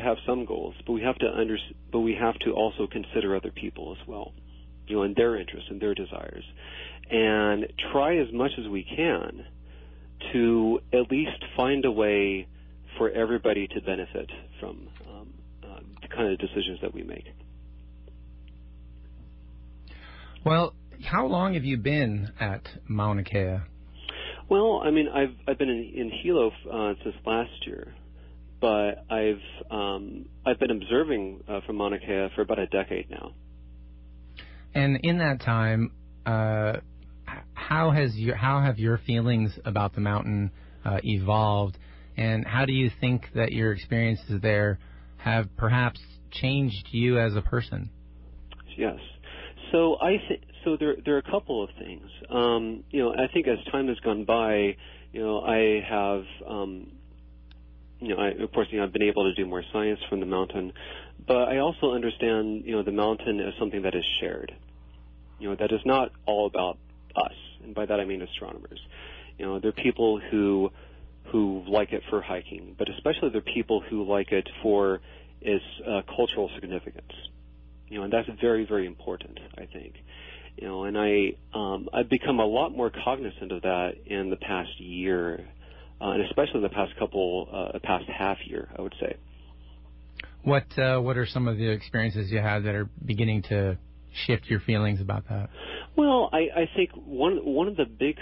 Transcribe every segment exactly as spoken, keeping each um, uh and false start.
have some goals, but we have to under, but we have to also consider other people as well, you know, and their interests and their desires, and try as much as we can to at least find a way for everybody to benefit from um, uh, the kind of decisions that we make. Well, how long have you been at Mauna Kea? Well, I mean, I've I've been in, in Hilo uh, since last year, but I've um, I've been observing uh, from Mauna Kea for about a decade now. And in that time, uh, how has your how have your feelings about the mountain uh, evolved, and how do you think that your experiences there have perhaps changed you as a person? Yes. So I think so. There, there are a couple of things. Um, you know, I think as time has gone by, you know, I have, um, you know, I, of course, you know, I've been able to do more science from the mountain, but I also understand, you know, the mountain as something that is shared. You know, that is not all about us, and by that I mean astronomers. You know, there are people who who like it for hiking, but especially there are people who like it for its uh, cultural significance. You know, and that's very, very important, I think. You know, and I, um, I've become a lot more cognizant of that in the past year, uh, and especially in the past couple, uh, past half year, I would say. What, uh, what are some of the experiences you had that are beginning to shift your feelings about that? Well, I, I think one, one of the big,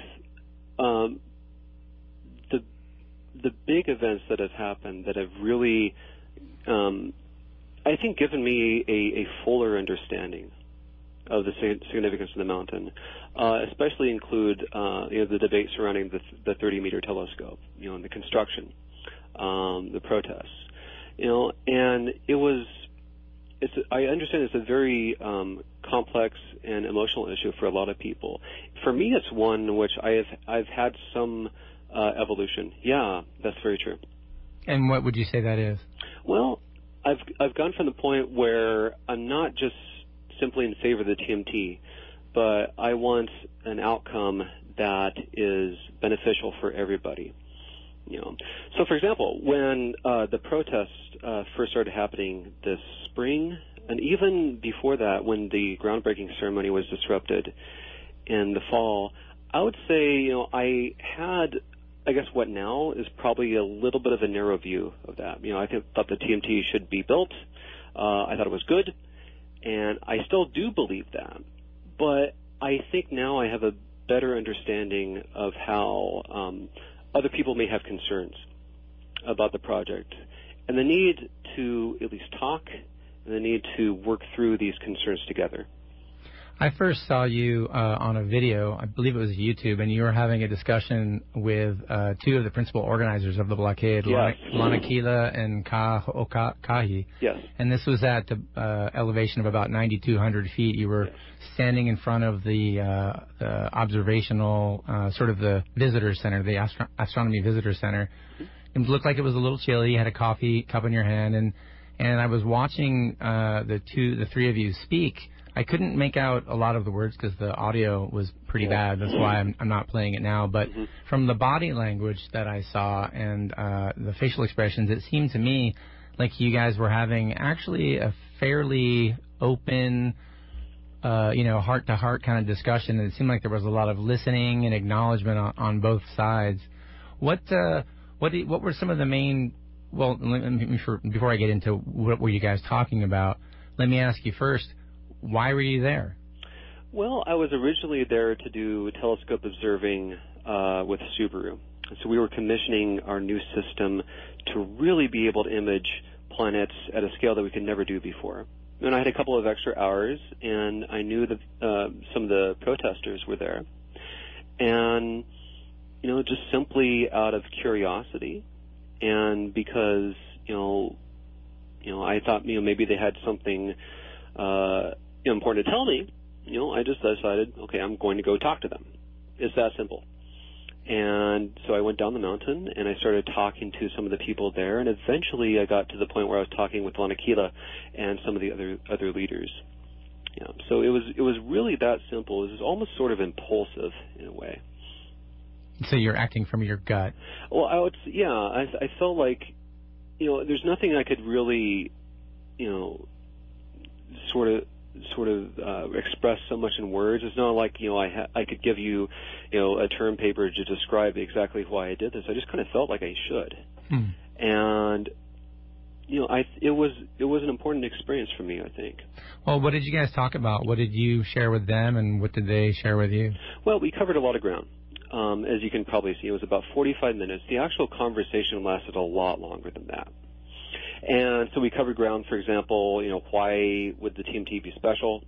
um, the, the big events that have happened that have really, um, I think, given me a, a fuller understanding of the significance of the mountain, uh, especially include uh, you know, the debate surrounding the, the thirty-meter telescope, you know, and the construction, um, the protests, you know, and it was. It's. I understand it's a very um, complex and emotional issue for a lot of people. For me, it's one which I have. I've had some uh, evolution. Yeah, that's very true. And what would you say that is? Well, I've I've gone from the point where I'm not just simply in favor of the T M T, but I want an outcome that is beneficial for everybody. You know, so for example, when uh, the protests uh, first started happening this spring, and even before that, when the groundbreaking ceremony was disrupted in the fall, I would say, you know, I had, I guess what now is probably a little bit of a narrow view of that. You know, I th- thought the T M T should be built. Uh, I thought it was good, and I still do believe that. But I think now I have a better understanding of how um, other people may have concerns about the project, and the need to at least talk, and the need to work through these concerns together. I first saw you uh, on a video, I believe it was YouTube, and you were having a discussion with uh, two of the principal organizers of the blockade, Yes. Lanakila and Kahi. Yes. And this was at the uh, elevation of about ninety-two hundred feet. You were Yes. standing in front of the, uh, the observational, uh, sort of the visitor center, the astro- astronomy visitor center. Mm-hmm. It looked like it was a little chilly. You had a coffee cup in your hand, and and I was watching uh, the two, the three of you speak. I couldn't make out a lot of the words because the audio was pretty yeah. bad. That's why I'm, I'm not playing it now. But mm-hmm. from the body language that I saw and uh, the facial expressions, it seemed to me like you guys were having actually a fairly open, uh, you know, heart-to-heart kind of discussion. And it seemed like there was a lot of listening and acknowledgement on, on both sides. What uh, what do, what were some of the main? Well, let me, before I get into what were you guys talking about, let me ask you first. Why were you there? Well, I was originally there to do telescope observing uh, with Subaru. So we were commissioning our new system to really be able to image planets at a scale that we could never do before. And I had a couple of extra hours, and I knew that uh, some of the protesters were there. And, you know, just simply out of curiosity and because, you know, you know, I thought, you know, maybe they had something uh, important to tell me, you know, I just decided, okay, I'm going to go talk to them. It's that simple. And so I went down the mountain and I started talking to some of the people there, and eventually I got to the point where I was talking with Lanakila and some of the other other leaders. Yeah. So it was it was really that simple. It was almost sort of impulsive in a way. So you're acting from your gut. Well, I would, yeah, I, I felt like, you know, there's nothing I could really, you know, sort of sort of uh, express so much in words. It's not like, you know, I ha- I could give you, you know, a term paper to describe exactly why I did this. I just kind of felt like I should. Hmm. And you know, I it was it was an important experience for me, I think. Well, what did you guys talk about? What did you share with them, and what did they share with you? Well, we covered a lot of ground. Um, as you can probably see, it was about forty-five minutes. The actual conversation lasted a lot longer than that. And so we covered ground, for example, you know, why would the T M T be special?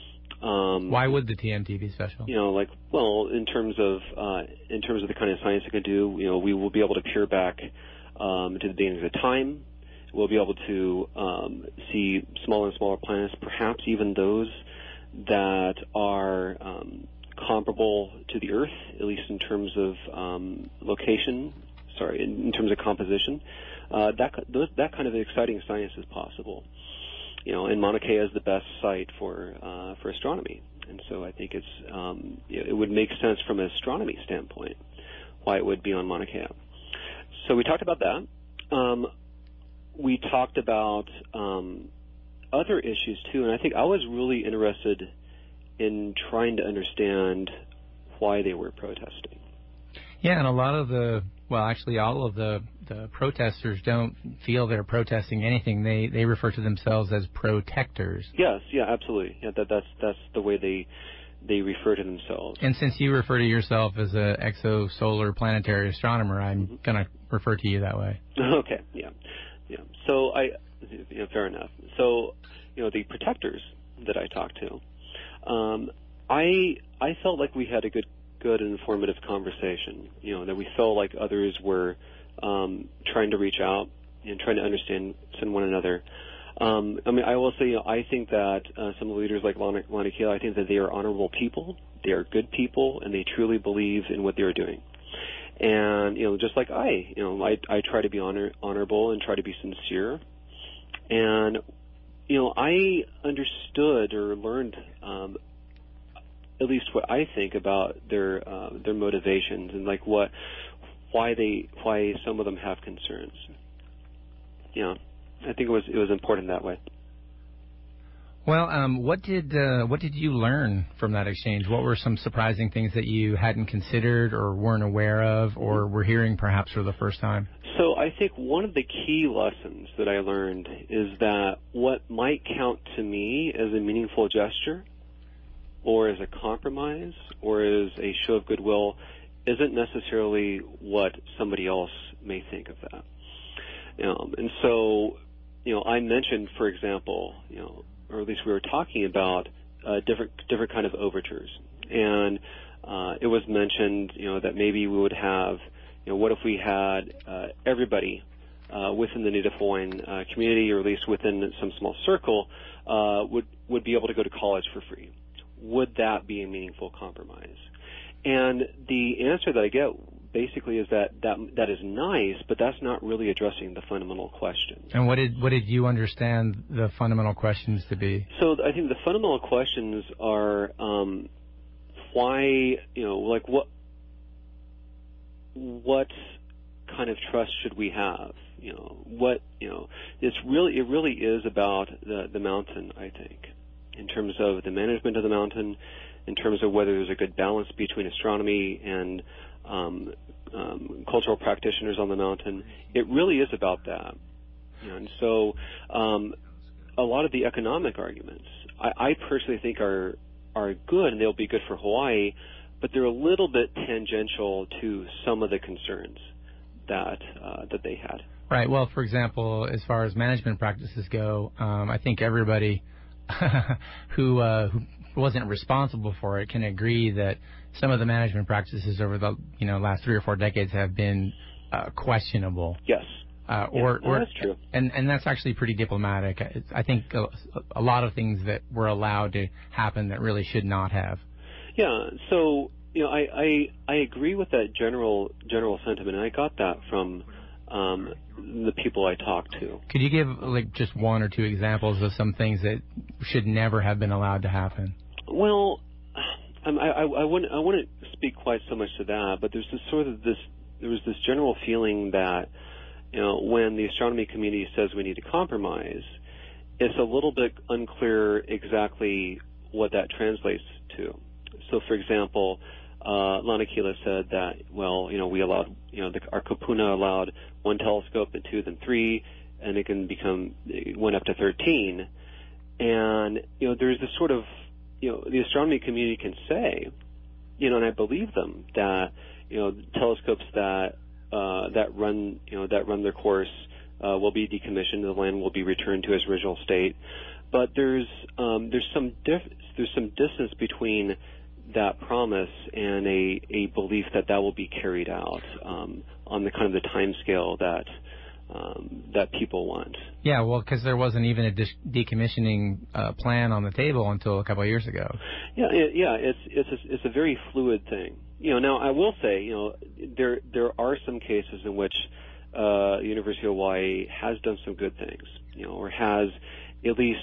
Um, why would the T M T be special? You know, like, well, in terms of uh, in terms of the kind of science it can do, you know, we will be able to peer back um, to the beginning of time. We'll be able to um, see smaller and smaller planets, perhaps even those that are um, comparable to the Earth, at least in terms of um, location. Sorry, in, in terms of composition. Uh, that those, that kind of exciting science is possible. You know, and Mauna Kea is the best site for uh, for astronomy, and so I think it's um, it would make sense from an astronomy standpoint why it would be on Mauna Kea. So we talked about that. Um, we talked about um, other issues too, and I think I was really interested in trying to understand why they were protesting. Yeah, and a lot of the well, actually, all of the, the protesters don't feel they're protesting anything. They they refer to themselves as protectors. Yes, yeah, absolutely. Yeah, that that's that's the way they they refer to themselves. And since you refer to yourself as an exosolar planetary astronomer, I'm mm-hmm. going to refer to you that way. Okay, yeah, yeah. So I, you know, fair enough. So, you know, the protectors that I talked to, um, I I felt like we had a good. good and informative conversation, you know, that we felt like others were um, trying to reach out and trying to understand one another. Um, I mean, I will say, you know, I think that uh, some of the leaders like Mauna Kea, I think that they are honorable people, they are good people, and they truly believe in what they're doing. And, you know, just like I, you know, I, I try to be honor, honorable and try to be sincere. And, you know, I understood or learned um, at least what I think about their uh, their motivations and like what why they why some of them have concerns. Yeah, I think it was it was important that way. Well, um, what did uh, what did you learn from that exchange? What were some surprising things that you hadn't considered or weren't aware of or were hearing perhaps for the first time? So I think one of the key lessons that I learned is that what might count to me as a meaningful gesture or as a compromise, or as a show of goodwill, isn't necessarily what somebody else may think of that. Um, and so, you know, I mentioned, for example, you know, or at least we were talking about uh, different different kind of overtures, and uh, it was mentioned, you know, that maybe we would have, you know, what if we had uh, everybody uh, within the Native Hawaiian uh, community, or at least within some small circle, uh, would would be able to go to college for free. Would that be a meaningful compromise? And the answer that I get basically is that, that that is nice, but that's not really addressing the fundamental question. And what did what did you understand the fundamental questions to be? So I think the fundamental questions are um, why, you know, like what what kind of trust should we have? You know, what, you know, it's really it really is about the the mountain, I think. In terms of the management of the mountain, in terms of whether there's a good balance between astronomy and um, um, cultural practitioners on the mountain. It really is about that. You know, and so um, a lot of the economic arguments, I, I personally think are are good, and they'll be good for Hawaii, but they're a little bit tangential to some of the concerns that uh, that they had. Right. Well, for example, as far as management practices go, um, I think everybody who uh, who wasn't responsible for it can agree that some of the management practices over the you know last three or four decades have been uh, questionable. Yes. Uh, or, yeah, no, or that's true. And and that's actually pretty diplomatic. It's, I think a, a lot of things that were allowed to happen that really should not have. Yeah. So you know, I I, I agree with that general general sentiment, and I got that from Um, the people I talked to. Could you give like just one or two examples of some things that should never have been allowed to happen? Well, I, I, I wouldn't I wouldn't speak quite so much to that, but there's this sort of this there was this general feeling that you know, when the astronomy community says we need to compromise, it's a little bit unclear exactly what that translates to. So, for example, uh, Lanakila said that, well, you know, we allowed, you know, the, our Kupuna allowed one telescope, then two, then three, and it can become, it went up to thirteen. And, you know, there's this sort of, you know, the astronomy community can say, you know, and I believe them, that, you know, telescopes that, uh, that run, you know, that run their course, uh, will be decommissioned, the land will be returned to its original state. But there's, um, there's some diff- there's some distance between that promise and a, a belief that that will be carried out, um, on the kind of the time scale that, um, that people want. Yeah, well, because there wasn't even a de- decommissioning uh, plan on the table until a couple of years ago. Yeah, it, yeah, it's it's a, it's a very fluid thing. You know, now I will say, you know, there there are some cases in which uh, the University of Hawaii has done some good things, you know, or has at least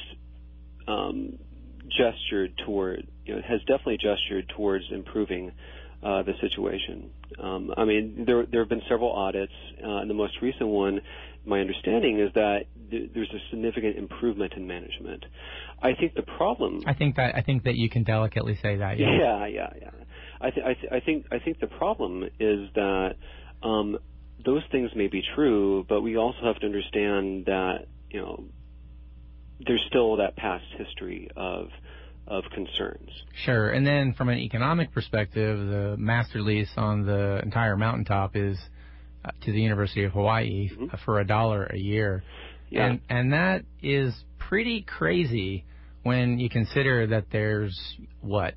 um, gestured toward, you know, has definitely gestured towards improving uh, the situation. Um, I mean, there there have been several audits, uh, and the most recent one, my understanding is that th- there's a significant improvement in management. I think the problem. I think that I think that you can delicately say that. Yeah, yeah, yeah. yeah. I, th- I, th- I think I think the problem is that um, those things may be true, but we also have to understand that, you know, there's still that past history of of concerns. Sure. And then from an economic perspective, the master lease on the entire mountaintop is uh, to the University of Hawaii mm-hmm. uh, for a dollar a year. Yeah. And and that is pretty crazy when you consider that there's, what,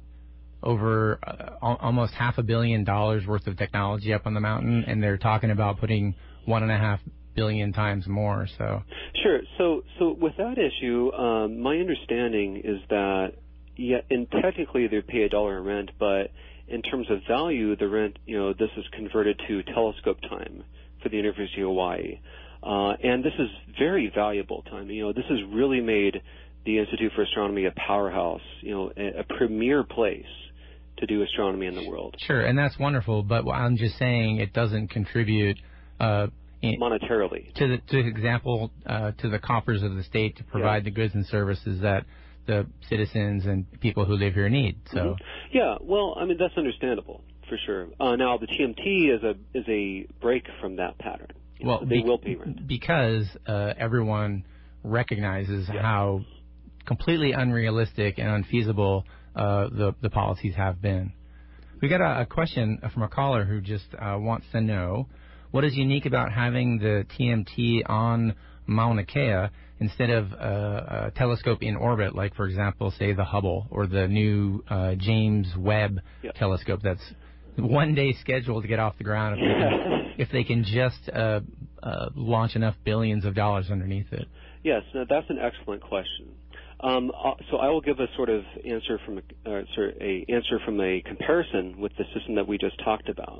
over uh, almost half a billion dollars worth of technology up on the mountain, and they're talking about putting one and a half billion times more. So sure. So so with that issue, um, my understanding is that, yeah, and technically they pay a dollar in rent, but in terms of value, the rent, you know, this is converted to telescope time for the University of Hawaii, uh, and this is very valuable time. You know, this has really made the Institute for Astronomy a powerhouse, you know, a, a premier place to do astronomy in the world. Sure, and that's wonderful, but I'm just saying it doesn't contribute uh, in, monetarily to the to example uh, to the coffers of the state to provide yeah. the goods and services that the citizens and people who live here need. So mm-hmm. yeah, well, I mean, that's understandable for sure. Uh, now the T M T is a is a break from that pattern. You well, know, they be- will pay rent because uh, everyone recognizes yeah. how completely unrealistic and unfeasible uh, the the policies have been. We got a, a question from a caller who just uh, wants to know what is unique about having the T M T on Mauna Kea instead of uh, a telescope in orbit, like, for example, say the Hubble or the new uh, James Webb yep. telescope that's one day scheduled to get off the ground if they can, if they can just uh, uh, launch enough billions of dollars underneath it. Yes, no, that's an excellent question. Um, so I will give a sort of answer from a, uh, sort of a answer from a comparison with the system that we just talked about,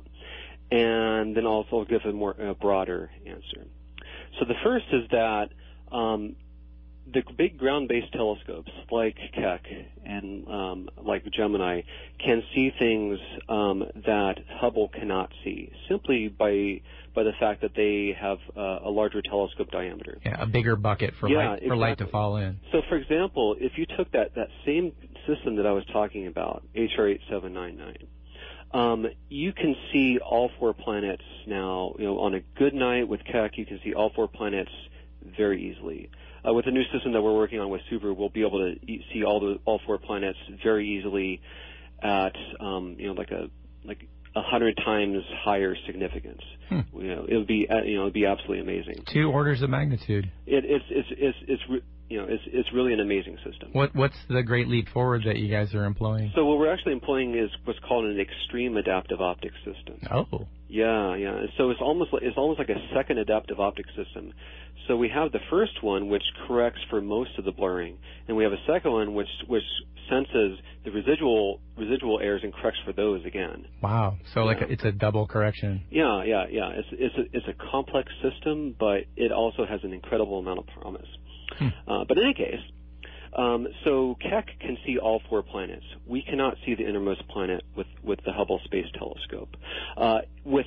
and then also give a more a broader answer. So the first is that um, the big ground-based telescopes like Keck and um, like Gemini can see things um, that Hubble cannot see simply by by the fact that they have uh, a larger telescope diameter. Yeah, a bigger bucket for yeah, light for exactly. light to fall in. So, for example, if you took that, that same system that I was talking about, H R eight seven nine nine, um, you can see all four planets now. You know, on a good night with Keck, you can see all four planets very easily. Uh, with the new system that we're working on with Subaru, we'll be able to e- see all the all four planets very easily at um, you know like a like a hundred times higher significance. Hmm. You know, it would be uh, you know it'd be absolutely amazing. Two orders of magnitude. It, it's it's it's it's re- you know it's it's really an amazing system. What what's the great leap forward that you guys are employing? So what we're actually employing is what's called an extreme adaptive optics system. Oh. Yeah, yeah. So it's almost like, it's almost like a second adaptive optics system. So we have the first one which corrects for most of the blurring, and we have a second one which which senses the residual residual errors and corrects for those again. Wow. So yeah. like a, it's a double correction. Yeah, yeah, yeah. It's it's a, it's a complex system, but it also has an incredible amount of promise. Hmm. Uh, but in any case, um, so Keck can see all four planets. We cannot see the innermost planet with, with the Hubble Space Telescope. Uh, with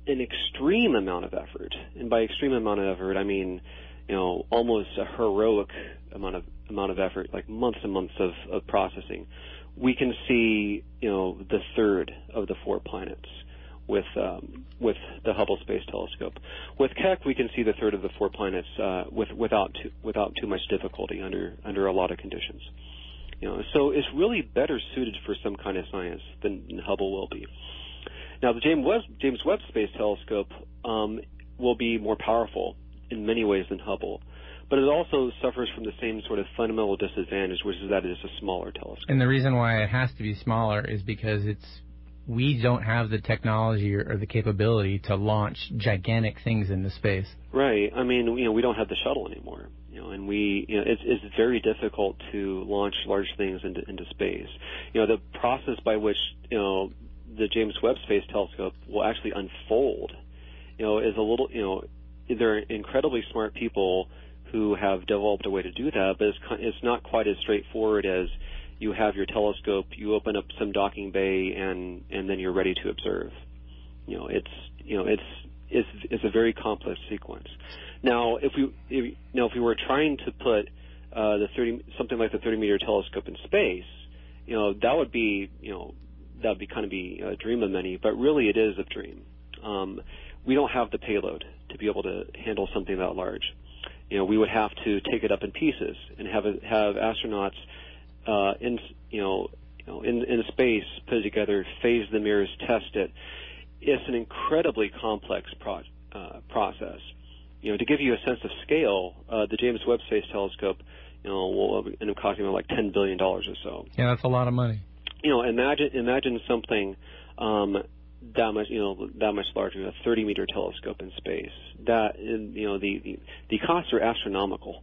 an extreme amount of effort, and by extreme amount of effort, I mean, you know, almost a heroic amount of amount of effort, like months and months of, of processing, we can see, you know, the third of the four planets with um, with the Hubble Space Telescope. With Keck, we can see the third of the four planets uh, with without too, without too much difficulty under under a lot of conditions. You know, so it's really better suited for some kind of science than Hubble will be. Now, the James Webb, James Webb Space Telescope um, will be more powerful in many ways than Hubble, but it also suffers from the same sort of fundamental disadvantage, which is that it is a smaller telescope. And the reason why it has to be smaller is because it's we don't have the technology or, or the capability to launch gigantic things into space. Right. I mean, you know, we don't have the shuttle anymore. You know, and we, you know, it's, it's very difficult to launch large things into, into space. You know, the process by which, you know, the James Webb Space Telescope will actually unfold, you know, is a little, you know, they're incredibly smart people who have developed a way to do that, but it's, it's not quite as straightforward as you have your telescope, you open up some docking bay, and, and then you're ready to observe. You know, it's, you know, it's, it's, it's a very complex sequence. Now, if we, if, you know, if we were trying to put uh, the thirty, something like the thirty meter telescope in space, you know, that would be, you know, that would be kind of be a dream of many, but really it is a dream. Um, we don't have the payload to be able to handle something that large. You know, we would have to take it up in pieces and have a, have astronauts uh, in, you know, you know, in, in space, put it together, phase the mirrors, test it. It's an incredibly complex pro, uh, process. You know, to give you a sense of scale, uh, the James Webb Space Telescope, you know, will end up costing like ten billion dollars or so. Yeah, that's a lot of money. You know, imagine imagine something um, that much, you know, that much larger, a thirty meter telescope in space. That, you know, the the, the costs are astronomical.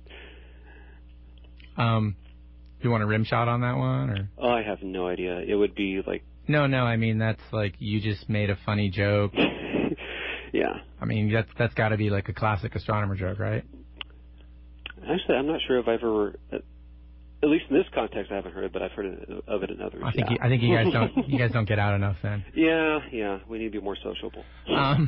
Um, do you want a rim shot on that one, or? Oh, I have no idea. It would be like. No, no. I mean, that's like you just made a funny joke. Yeah. I mean, that's that's got to be like a classic astronomer joke, right? Actually, I'm not sure if I've ever. At least in this context, I haven't heard it, but I've heard of it in others. I think yeah. you, I think you guys don't you guys don't get out enough then. Yeah, yeah, we need to be more sociable. Um,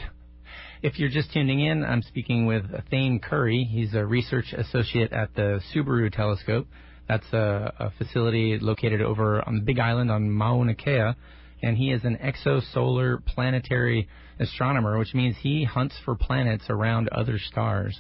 if you're just tuning in, I'm speaking with Thane Curry. He's a research associate at the Subaru Telescope. That's a, a facility located over on the Big Island on Mauna Kea, and he is an exosolar planetary astronomer, which means he hunts for planets around other stars.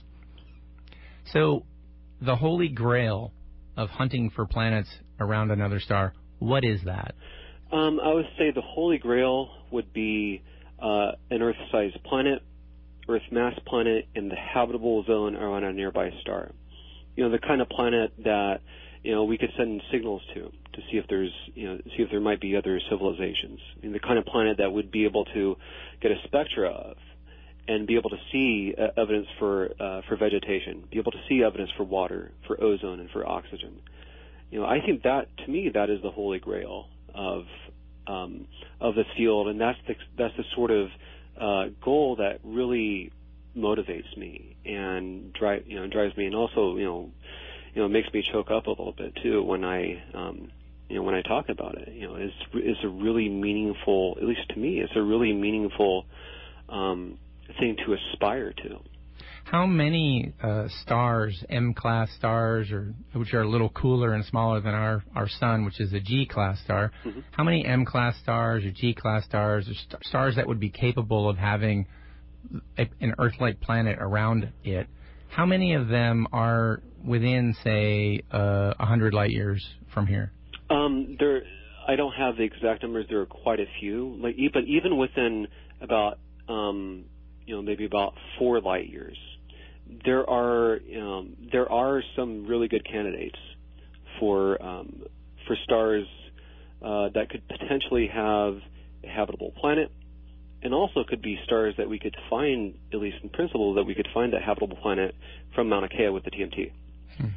So, the Holy Grail of hunting for planets around another star, what is that? Um, I would say the Holy Grail would be uh, an Earth-sized planet, Earth-mass planet in the habitable zone around a nearby star. You know, the kind of planet that, you know, we could send signals to to see if there's, you know, see if there might be other civilizations. I mean, the kind of planet that would be able to get a spectra of and be able to see uh, evidence for uh, for vegetation, be able to see evidence for water, for ozone, and for oxygen. You know, I think that, to me, that is the Holy Grail of um, of this field, and that's the that's the sort of uh, goal that really motivates me and drive you know drives me, and also you know you know makes me choke up a little bit too when I um, you know when I talk about it. You know, it's it's a really meaningful, at least to me, it's a really meaningful um, thing to aspire to. How many uh, stars, M-class stars, or which are a little cooler and smaller than our, our sun, which is a G-class star, mm-hmm. how many M-class stars or G-class stars or st- stars that would be capable of having a, an Earth-like planet around it, how many of them are within, say, uh, one hundred light years from here? Um, there, I don't have the exact numbers. There are quite a few, like, but even within about, um, you know, maybe about four light years, there are um, there are some really good candidates for um, for stars uh, that could potentially have a habitable planet, and also could be stars that we could find, at least in principle, that we could find a habitable planet from Mauna Kea with the T M T. Hmm.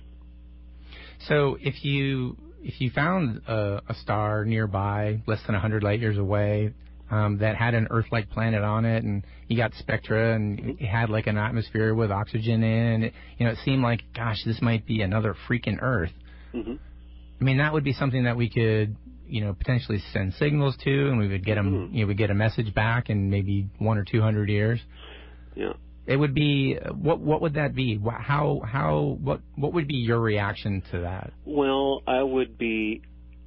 So if you if you found a, a star nearby, less than one hundred light years away, Um, that had an Earth-like planet on it, and you got spectra, and it had like an atmosphere with oxygen in. It, you know, it seemed like, gosh, this might be another freaking Earth. Mm-hmm. I mean, that would be something that we could, you know, potentially send signals to, and we would get them, mm-hmm. you know, we get a message back in maybe one or two hundred years. Yeah. It would be what? What would that be? How? How? What? What would be your reaction to that? Well, I would be.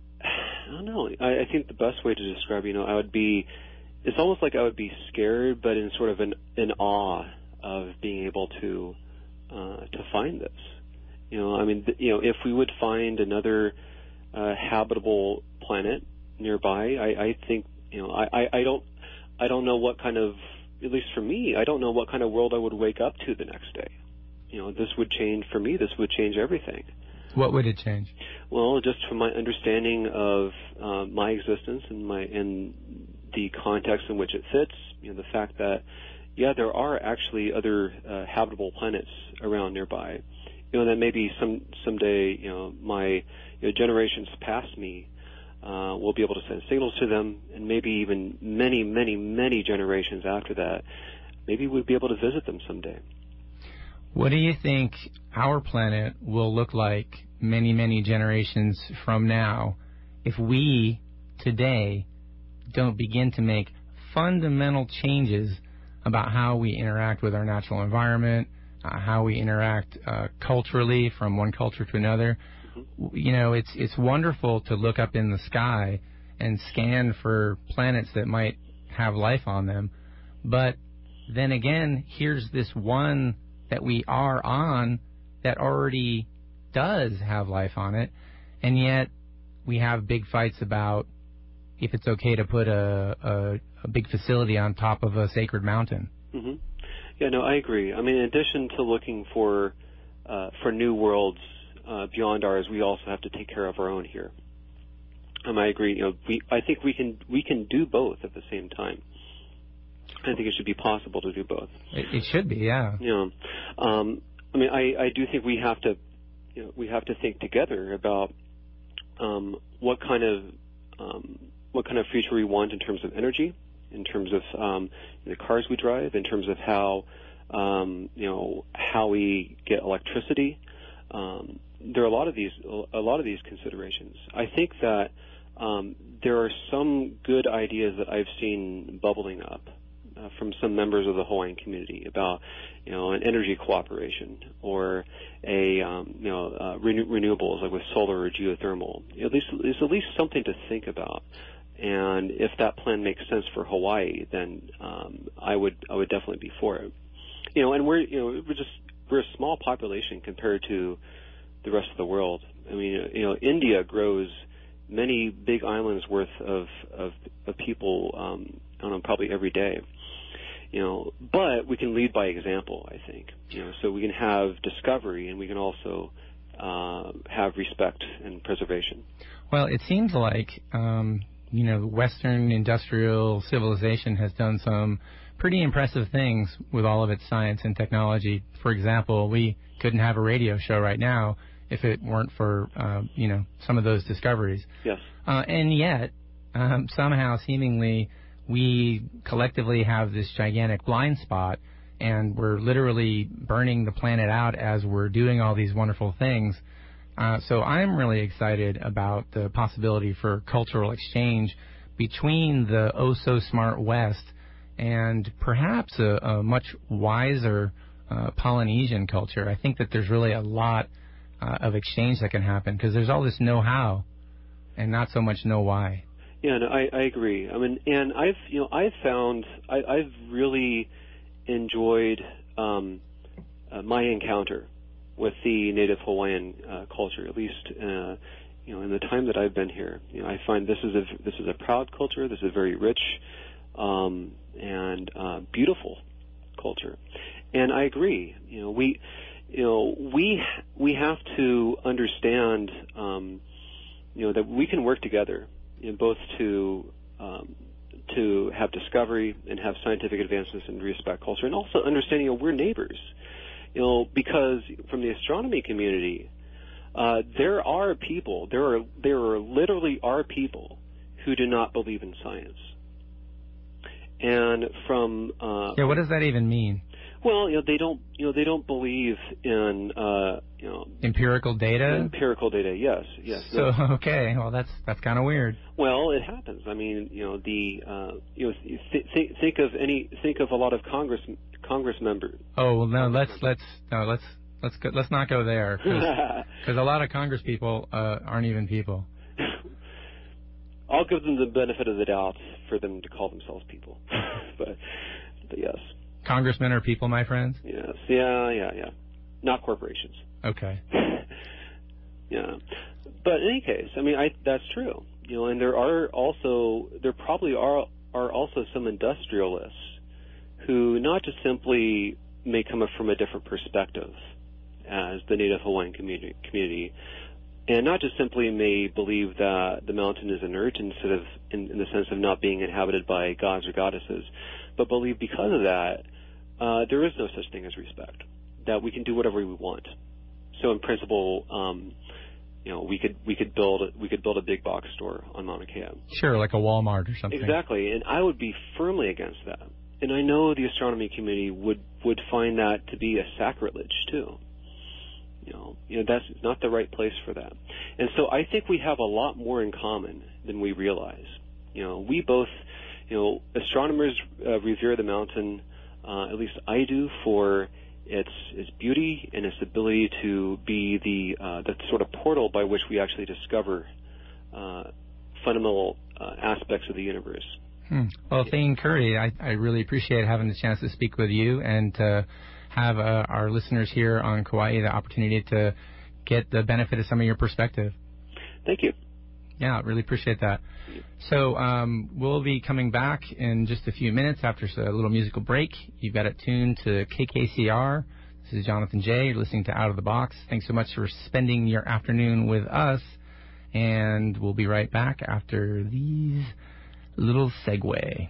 I don't know. I, I think the best way to describe, you know, I would be. It's almost like I would be scared, but in sort of an, an awe of being able to uh, to find this. You know, I mean, th- you know, if we would find another uh, habitable planet nearby, I, I think, you know, I, I, I don't, I don't know what kind of. At least for me, I don't know what kind of world I would wake up to the next day. You know, this would change, for me, this would change everything. What would it change? Well, just from my understanding of uh, my existence and my and the context in which it fits, you know, the fact that, yeah, there are actually other uh, habitable planets around nearby. You know, that maybe some someday, you know, my you know, generations past me Uh, we'll be able to send signals to them, and maybe even many, many, many generations after that, maybe we'll be able to visit them someday. What do you think our planet will look like many, many generations from now if we, today, don't begin to make fundamental changes about how we interact with our natural environment, uh, how we interact uh, culturally from one culture to another? You know, it's it's wonderful to look up in the sky and scan for planets that might have life on them. But then again, here's this one that we are on that already does have life on it, and yet we have big fights about if it's okay to put a, a, a big facility on top of a sacred mountain. Mm-hmm. Yeah, no, I agree. I mean, in addition to looking for uh, for new worlds Uh, beyond ours, we also have to take care of our own here. Um, I agree. You know, we, I think we can we can do both at the same time. I think it should be possible to do both. It, it should be, yeah. Yeah. You know, um, I mean, I, I do think we have to, you know, we have to think together about um, what kind of um, what kind of future we want in terms of energy, in terms of um, the cars we drive, in terms of how um, you know how we get electricity. Um, there are a lot of these a lot of these considerations. I think that um, there are some good ideas that I've seen bubbling up uh, from some members of the Hawaiian community about, you know, an energy cooperation or a um, you know uh, renew- renewables like with solar or geothermal. You know, there's, there's at least something to think about. And if that plan makes sense for Hawaii, then um, I would I would definitely be for it. You know, and we're you know we're just we're a small population compared to the rest of the world. I mean, you know, India grows many big islands worth of of, of people, um, I don't know, probably every day. You know, but we can lead by example, I think. You know, so we can have discovery, and we can also uh, have respect and preservation. Well, it seems like um, you know, Western industrial civilization has done some pretty impressive things with all of its science and technology. For example, we couldn't have a radio show right now if it weren't for, uh, you know, some of those discoveries. Yes. Uh, and yet, um, somehow, seemingly, we collectively have this gigantic blind spot, and we're literally burning the planet out as we're doing all these wonderful things. Uh, so I'm really excited about the possibility for cultural exchange between the oh-so-smart West and perhaps a, a much wiser uh, Polynesian culture. I think that there's really a lot uh, of exchange that can happen because there's all this know-how and not so much know-why. Yeah, no, I, I agree. I mean, and I've you know I've found I, I've really enjoyed um, uh, my encounter with the Native Hawaiian uh, culture, at least uh, you know in the time that I've been here. You know, I find this is a this is a proud culture. This is a very rich um, and uh, beautiful culture, and I agree. You know, we you know we we have to understand um, you know that we can work together, you know, both to um, to have discovery and have scientific advancements and respect culture, and also understanding you know, we're neighbors. You know, because from the astronomy community, uh, there are people, there are there are literally are people who do not believe in science. And from uh, yeah, what does that even mean? Well, you know, they don't, you know, they don't believe in, uh, you know, Empirical data? Empirical data, yes, yes. So, no. okay, well, that's that's kind of weird. Well, it happens. I mean, you know, the uh, you know, th- th- think of any, think of a lot of Congress Congress members. Oh well, no, let's let's no, let's let's go, let's not go there because a lot of Congress people uh, aren't even people. I'll give them the benefit of the doubt for them to call themselves people, but but yes. Congressmen are people, my friends. Yes, yeah, yeah, yeah. Not corporations. Okay. Yeah, but in any case, I mean, I, that's true. You know, and there are also there probably are are also some industrialists who not just simply may come from a different perspective as the Native Hawaiian community, community, and not just simply may believe that the mountain is inert instead of in, in the sense of not being inhabited by gods or goddesses, but believe because of that uh, there is no such thing as respect, that we can do whatever we want. So in principle, um, you know, we could we could build we could build a big box store on Mauna Kea. Sure, like a Walmart or something. Exactly, and I would be firmly against that. And I know the astronomy community would, would find that to be a sacrilege too. You know, you know that's not the right place for that. And so I think we have a lot more in common than we realize. You know, we both, you know, astronomers uh, revere the mountain. Uh, at least I do, for its its beauty and its ability to be the uh, the sort of portal by which we actually discover uh, fundamental uh, aspects of the universe. Hmm. Well, Thane Curry, I, I really appreciate having the chance to speak with you and to have uh, our listeners here on Kauai the opportunity to get the benefit of some of your perspective. Thank you. Yeah, really appreciate that. So um, we'll be coming back in just a few minutes after a little musical break. You've got it tuned to K K C R. This is Jonathan J. You're listening to Out of the Box. Thanks so much for spending your afternoon with us. And we'll be right back after these little segue.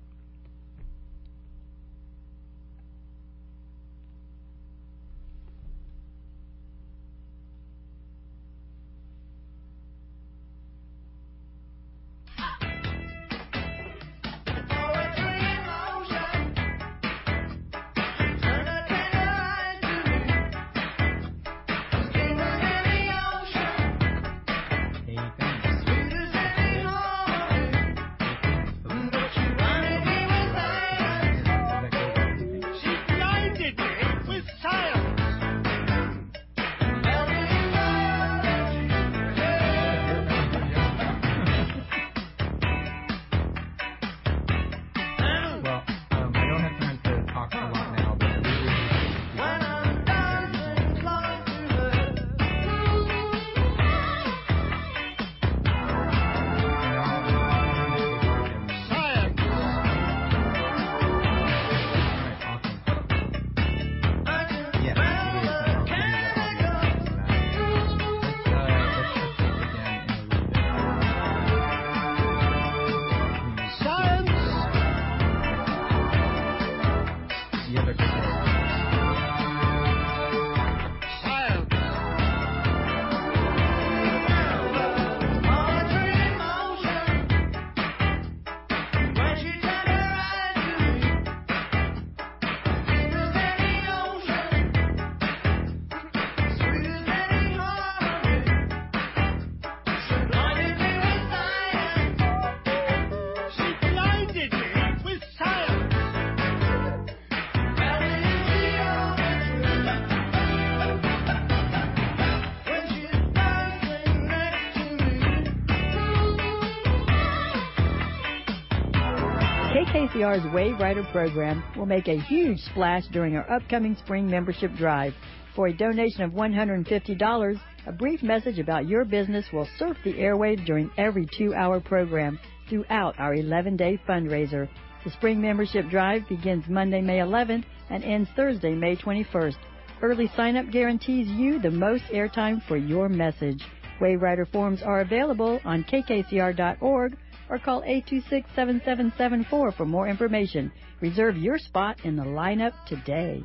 K C R's Wave Rider program will make a huge splash during our upcoming spring membership drive. For a donation of one hundred fifty dollars, a brief message about your business will surf the airwaves during every two-hour program throughout our eleven-day fundraiser. The spring membership drive begins Monday, May eleventh and ends Thursday, May twenty-first. Early sign-up guarantees you the most airtime for your message. Wave Rider forms are available on K K C R dot org or call eight two six, seven seven seven four for more information. Reserve your spot in the lineup today.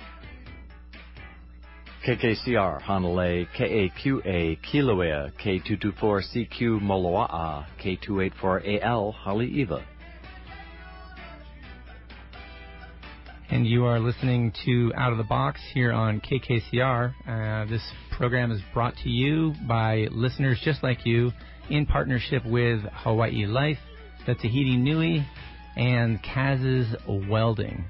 K K C R, Hanalei, K A Q A, Kilauea, K two two four C Q, Moloa'a, K two eight four A L, Haleiwa. And you are listening to Out of the Box here on K K C R. Uh, this program is brought to you by listeners just like you in partnership with Hawaii Life, the Tahiti Nui, and Kaz's Welding.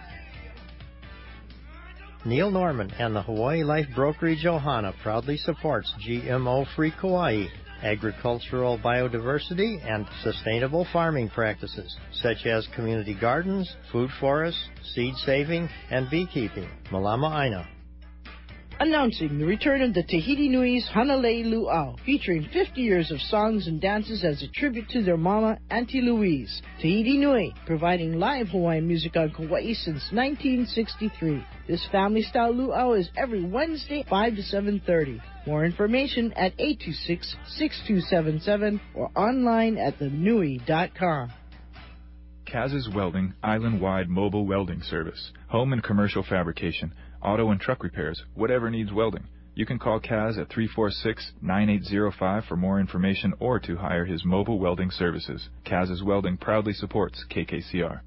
Neil Norman and the Hawaii Life Brokerage Ohana proudly supports G M O-free Kauai, agricultural biodiversity, and sustainable farming practices, such as community gardens, food forests, seed saving, and beekeeping. Malama Aina. Announcing the return of the Tahiti Nui's Hanalei Luau, featuring fifty years of songs and dances as a tribute to their mama, Auntie Louise. Tahiti Nui, providing live Hawaiian music on Kauai since nineteen sixty-three. This family-style luau is every Wednesday, five to seven thirty. More information at eight two six, six two seven seven or online at the nui dot com. Kaz's Welding, island-wide mobile welding service. Home and commercial fabrication, auto and truck repairs, whatever needs welding. You can call Kaz at three four six, nine eight zero five for more information or to hire his mobile welding services. Kaz's Welding proudly supports K K C R.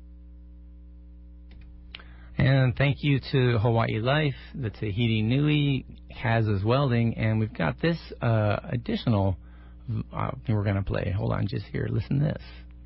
And thank you to Hawaii Life, the Tahiti Nui, Kaz's Welding, and we've got this uh, additional uh, we're going to play. Hold on just here. Listen to this.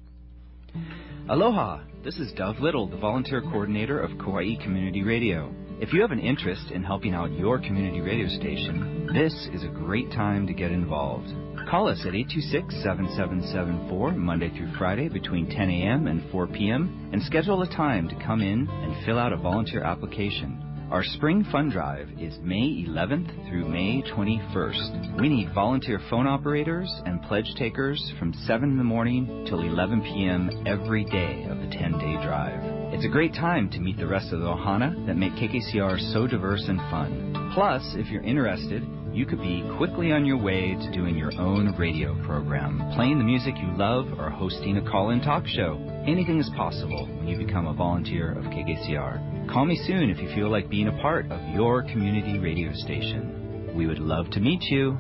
Aloha! This is Dove Little, the volunteer coordinator of Kauai Community Radio. If you have an interest in helping out your community radio station, this is a great time to get involved. Call us at eight two six, seven seven seven four Monday through Friday between ten a.m. and four p.m. and schedule a time to come in and fill out a volunteer application. Our Spring Fund Drive is May eleventh through May twenty-first. We need volunteer phone operators and pledge takers from seven in the morning till eleven p.m. every day of the ten-day drive. It's a great time to meet the rest of the Ohana that make K K C R so diverse and fun. Plus, if you're interested, you could be quickly on your way to doing your own radio program, playing the music you love, or hosting a call-in talk show. Anything is possible when you become a volunteer of K K C R. Call me soon if you feel like being a part of your community radio station. We would love to meet you.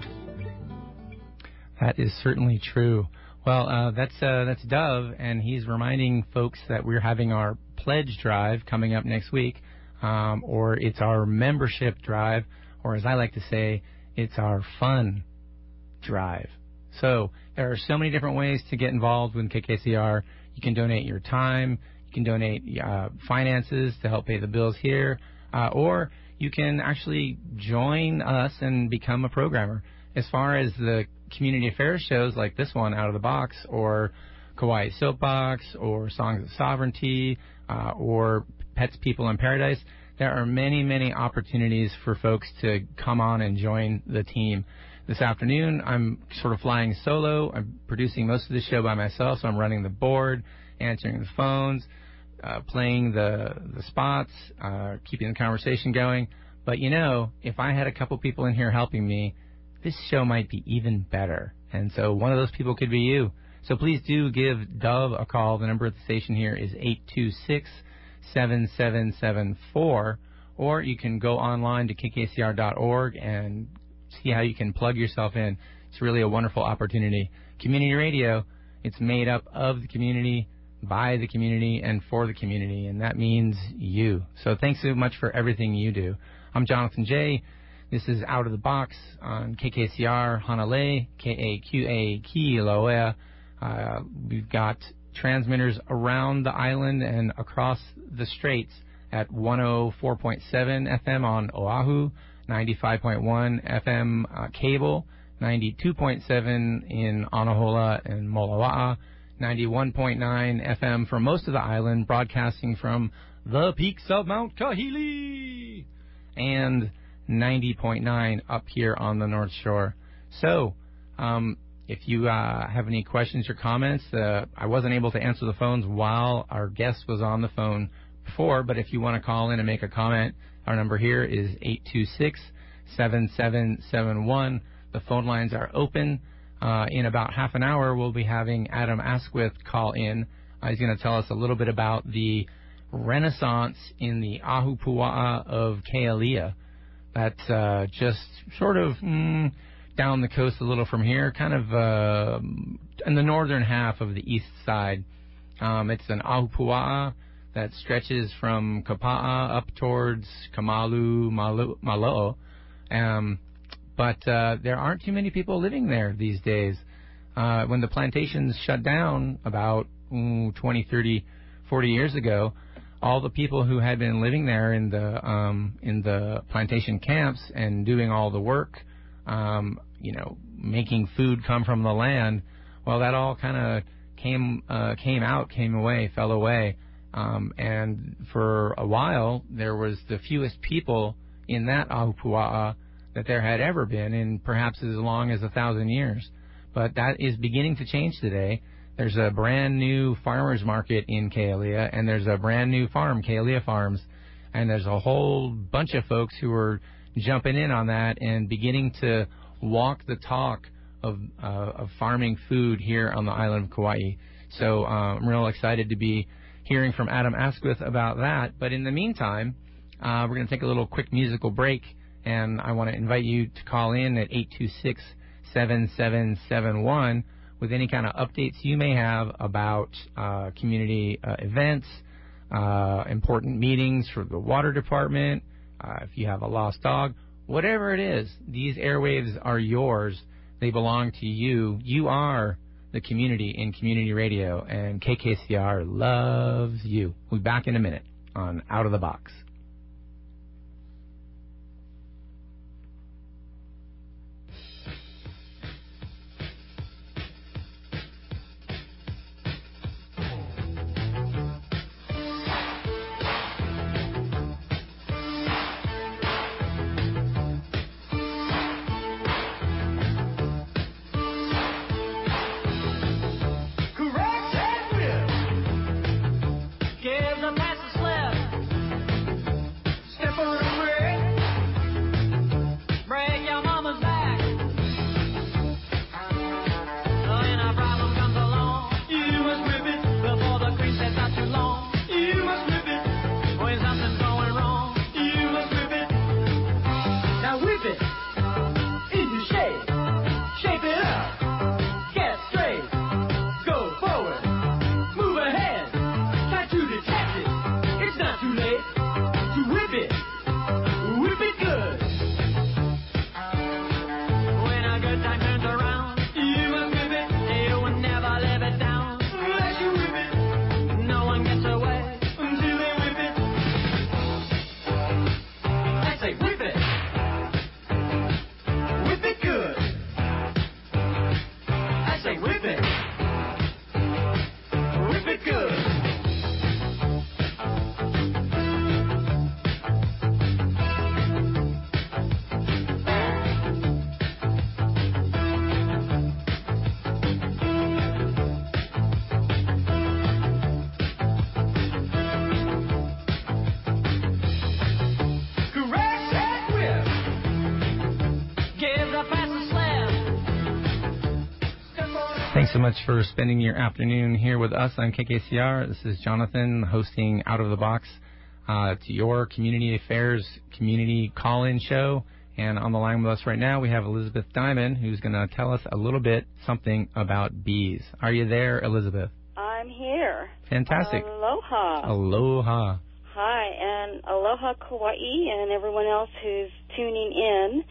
That is certainly true. Well, uh, that's uh, that's Dove, and he's reminding folks that we're having our pledge drive coming up next week, um, or it's our membership drive, or as I like to say, it's our fun drive. So there are so many different ways to get involved with K K C R. You can donate your time. You can donate uh, finances to help pay the bills here, uh, or you can actually join us and become a programmer. As far as the community affairs shows like this one, Out of the Box, or Kauai Soapbox, or Songs of Sovereignty, uh, or Pets, People, and Paradise, there are many, many opportunities for folks to come on and join the team. This afternoon, I'm sort of flying solo. I'm producing most of the show by myself, so I'm running the board, answering the phones, uh, playing the the spots, uh, keeping the conversation going. But, you know, if I had a couple people in here helping me, this show might be even better. And so one of those people could be you. So please do give Dove a call. The number of the station here is eight two six, seven seven seven four, or you can go online to K K C R dot org and see how you can plug yourself in. It's really a wonderful opportunity. Community radio, it's made up of the community, by the community, and for the community, and that means you. So thanks so much for everything you do. I'm Jonathan J. This is Out of the Box on K K C R Hanalei, K A Q A Kilauea. Uh, we've got transmitters around the island and across the straits at one oh four point seven F M on Oahu, ninety-five point one F M uh, cable, ninety-two point seven in Anahola and Moloa'a, ninety-one point nine F M for most of the island, broadcasting from the peaks of Mount Kahili, and ninety point nine up here on the North Shore. So, um, if you uh, have any questions or comments, uh, I wasn't able to answer the phones while our guest was on the phone before, but if you want to call in and make a comment, our number here is eight two six, seven seven seven one. The phone lines are open. Uh, in about half an hour, we'll be having Adam Asquith call in. Uh, he's going to tell us a little bit about the Renaissance in the Ahupua'a of Kealia. That's uh, just sort of mm, down the coast a little from here, kind of uh, in the northern half of the east side. Um, it's an Ahupua'a that stretches from Kapa'a up towards Kamalu, Malu, Malo'o. Um, but uh, there aren't too many people living there these days. Uh, when the plantations shut down about ooh, twenty, thirty, forty years ago, all the people who had been living there in the um, in the plantation camps and doing all the work, um, you know, making food come from the land, well, that all kind of came uh, came out, came away, fell away. Um, and for a while, there was the fewest people in that Ahupua'a that there had ever been in perhaps as long as a thousand years. But that is beginning to change today. There's a brand new farmers market in Kealia, and there's a brand new farm, Kealia Farms, and there's a whole bunch of folks who are jumping in on that and beginning to walk the talk of, uh, of farming food here on the island of Kauai. So uh, I'm real excited to be hearing from Adam Asquith about that. But in the meantime, uh, we're going to take a little quick musical break, and I want to invite you to call in at eight two six, seven seven seven one with any kind of updates you may have about uh, community uh, events, uh, important meetings for the water department, uh, if you have a lost dog, whatever it is. These airwaves are yours. They belong to you. You are the community in community radio, and K K C R loves you. We'll be back in a minute on Out of the Box. Thanks so much for spending your afternoon here with us on K K C R. This is Jonathan hosting Out of the Box, uh, to your community affairs, community call-in show. And on the line with us right now, we have Elizabeth Diamond, who's going to tell us a little bit something about bees. Are you there, Elizabeth? I'm here. Fantastic. Aloha. Aloha. Hi, and aloha Kauai and everyone else who's tuning in.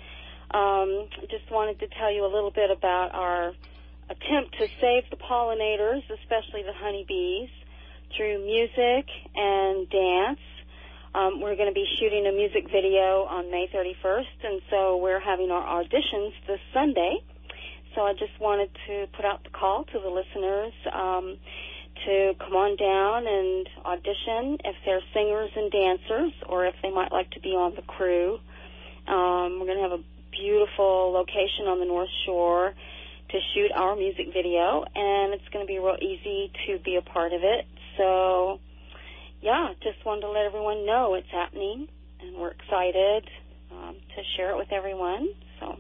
Um, just wanted to tell you a little bit about our attempt to save the pollinators, especially the honeybees, through music and dance. Um, we're going to be shooting a music video on May thirty-first, and so we're having our auditions this Sunday. So I just wanted to put out the call to the listeners um, to come on down and audition if they're singers and dancers, or if they might like to be on the crew. Um, we're going to have a beautiful location on the North Shore to shoot our music video, and it's going to be real easy to be a part of it. So, yeah, just wanted to let everyone know it's happening, and we're excited um, to share it with everyone. So,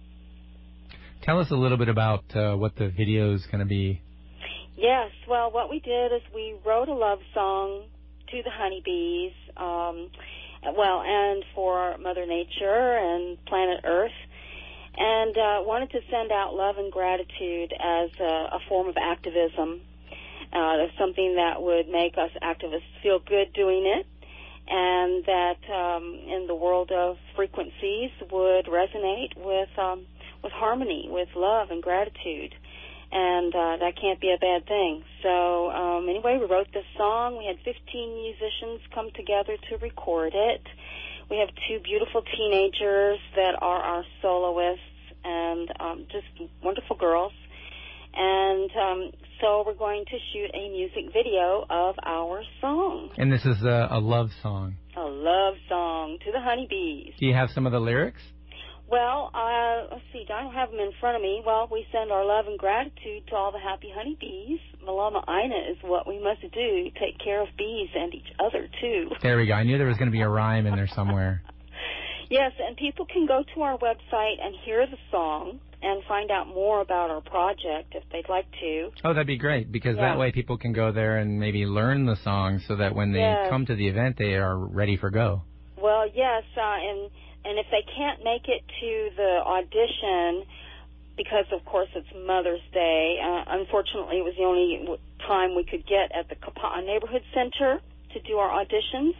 tell us a little bit about uh, what the video is going to be. Yes, well, what we did is we wrote a love song to the honeybees, um, well, and for Mother Nature and planet Earth, and uh, wanted to send out love and gratitude as a, a form of activism. Uh, there's something that would make us activists feel good doing it, and that um, in the world of frequencies would resonate with um, with harmony, with love and gratitude. And uh, that can't be a bad thing. So um, anyway, we wrote this song. We had fifteen musicians come together to record it. We have two beautiful teenagers that are our soloists, and um, just wonderful girls. And um, so we're going to shoot a music video of our song. And this is a, a love song. A love song to the honeybees. Do you have some of the lyrics? Well, uh, let's see, I don't have them in front of me. Well, we send our love and gratitude to all the happy honeybees. Malama Aina is what we must do, take care of bees and each other, too. There we go. I knew there was going to be a rhyme in there somewhere. Yes, and people can go to our website and hear the song and find out more about our project if they'd like to. Oh, that'd be great, because yeah. that way people can go there and maybe learn the song so that when they yes. come to the event, they are ready for go. Well, yes, uh, and... And if they can't make it to the audition, because, of course, it's Mother's Day, uh, unfortunately, it was the only w- time we could get at the Kapa'a Neighborhood Center to do our auditions.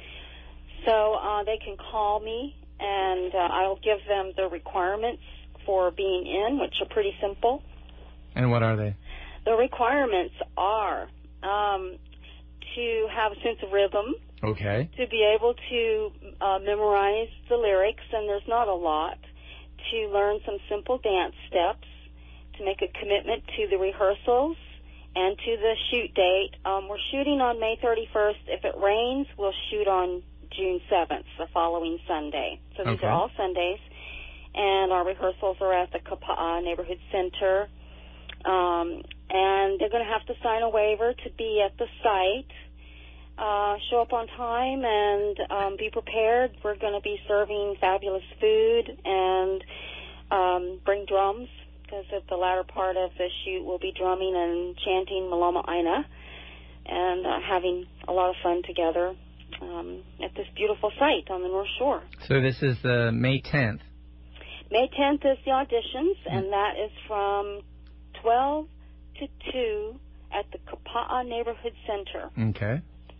So uh, they can call me, and uh, I'll give them the requirements for being in, which are pretty simple. And what are they? The requirements are um, to have a sense of rhythm. Okay. To be able to uh, memorize the lyrics, and there's not a lot, to learn some simple dance steps, to make a commitment to the rehearsals, and to the shoot date. Um, we're shooting on May thirty-first. If it rains, we'll shoot on June seventh, the following Sunday. So these okay. are all Sundays, and our rehearsals are at the Kapa'a Neighborhood Center. Um, and they're going to have to sign a waiver to be at the site. Uh, show up on time and um, be prepared. We're going to be serving fabulous food and um, bring drums, because at the latter part of the shoot we'll be drumming and chanting Malama Aina and uh, having a lot of fun together um, at this beautiful site on the North Shore. So this is the May tenth. May tenth is the auditions, mm-hmm. and that is from twelve to two at the Kapa'a Neighborhood Center. Okay.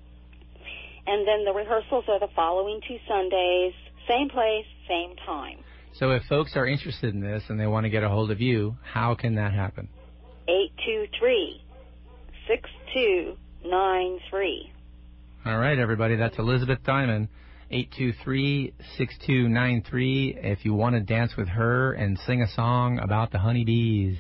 And then the rehearsals are the following two Sundays, same place, same time. So if folks are interested in this and they want to get a hold of you, how can that happen? eight two three, six two nine three. All right, everybody, that's Elizabeth Diamond, eight two three, six two nine three, if you want to dance with her and sing a song about the honeybees.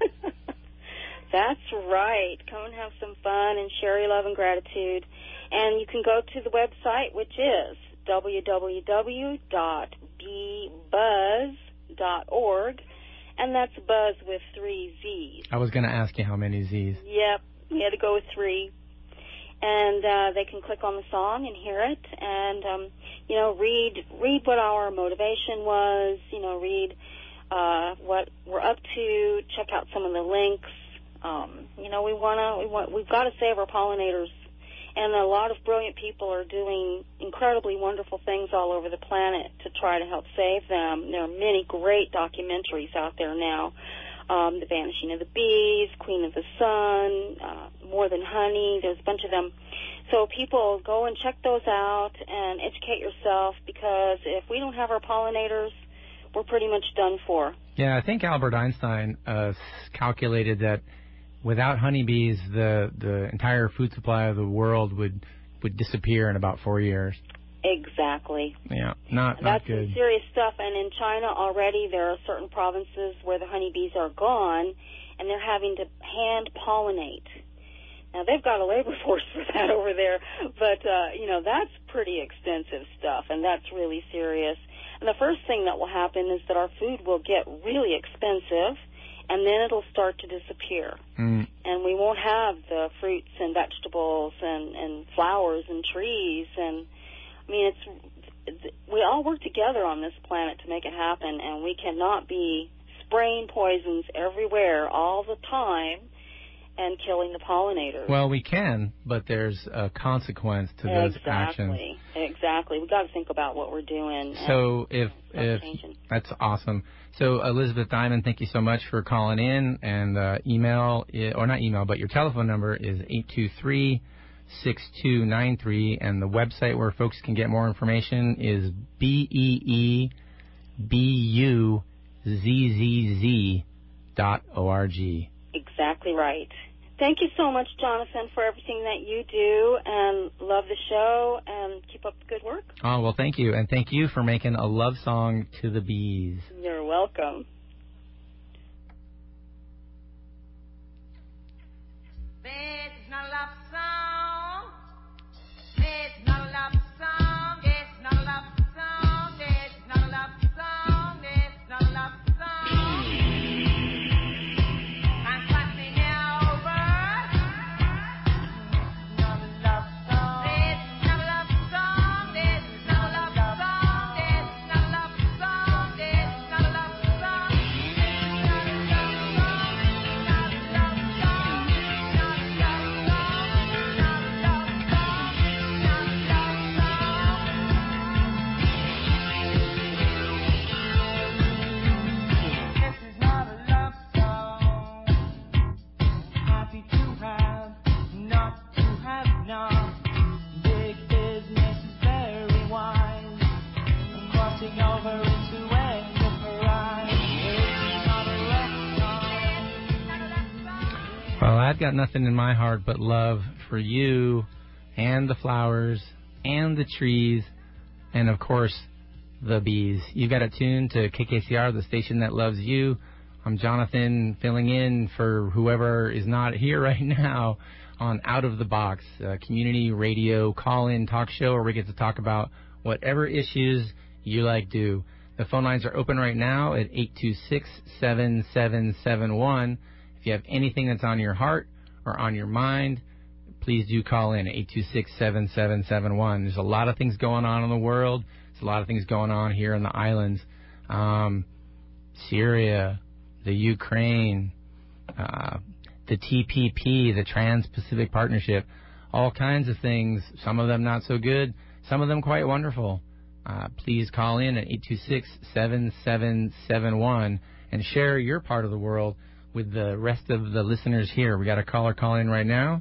That's right. Come and have some fun and share your love and gratitude. And you can go to the website, which is w w w dot b buzz dot org, and that's buzz with three Z's. I was going to ask you how many Z's. Yep, we had to go with three. And uh, they can click on the song and hear it, and um, you know, read read what our motivation was. You know, read uh, what we're up to. Check out some of the links. Um, you know, we wanna we want we've got to save our pollinators. And a lot of brilliant people are doing incredibly wonderful things all over the planet to try to help save them. There are many great documentaries out there now. Um, the Vanishing of the Bees, Queen of the Sun, uh, More Than Honey, there's a bunch of them. So people, go and check those out and educate yourself, because if we don't have our pollinators, we're pretty much done for. Yeah, I think Albert Einstein uh, calculated that without honeybees, the the entire food supply of the world would would disappear in about four years. Exactly. Yeah, not, not That's good. Some serious stuff. And in China already, there are certain provinces where the honeybees are gone, and they're having to hand pollinate. Now, they've got a labor force for that over there, but, uh, you know, that's pretty extensive stuff, and that's really serious. And the first thing that will happen is that our food will get really expensive, and then it'll start to disappear. Mm. And we won't have the fruits and vegetables and, and flowers and trees. And, I mean, it's we all work together on this planet to make it happen, and we cannot be spraying poisons everywhere all the time and killing the pollinators. Well, we can, but there's a consequence to those exactly. actions. Exactly. We've got to think about what we're doing. So if if changing. That's awesome. So Elizabeth Diamond, thank you so much for calling in, and uh, email or not email, but your telephone number is eight two three, six two nine three, and the website where folks can get more information is B E E B U Z Z Z dot O R G. Exactly right. Thank you so much, Jonathan, for everything that you do, and love the show, and keep up the good work. Oh, well, thank you, and thank you for making a love song to the bees. You're welcome. It's not a love song. It's not a love song. It's not a love song. It's not a love song. It's not a love song. Well, I've got nothing in my heart but love for you and the flowers and the trees and, of course, the bees. You've got it tuned to K K C R, the station that loves you. I'm Jonathan, filling in for whoever is not here right now on Out of the Box, a community radio call-in talk show where we get to talk about whatever issues you like do. The phone lines are open right now at eight two six, seven seven seven one. If you have anything that's on your heart or on your mind, please do call in, eight two six, seven seven seven one. There's a lot of things going on in the world. There's a lot of things going on here in the islands. Um, Syria, the Ukraine, uh, the T P P, the Trans-Pacific Partnership, all kinds of things, some of them not so good, some of them quite wonderful. Uh, please call in at eight two six, seven seven seven one and share your part of the world with the rest of the listeners here. We got a caller calling right now.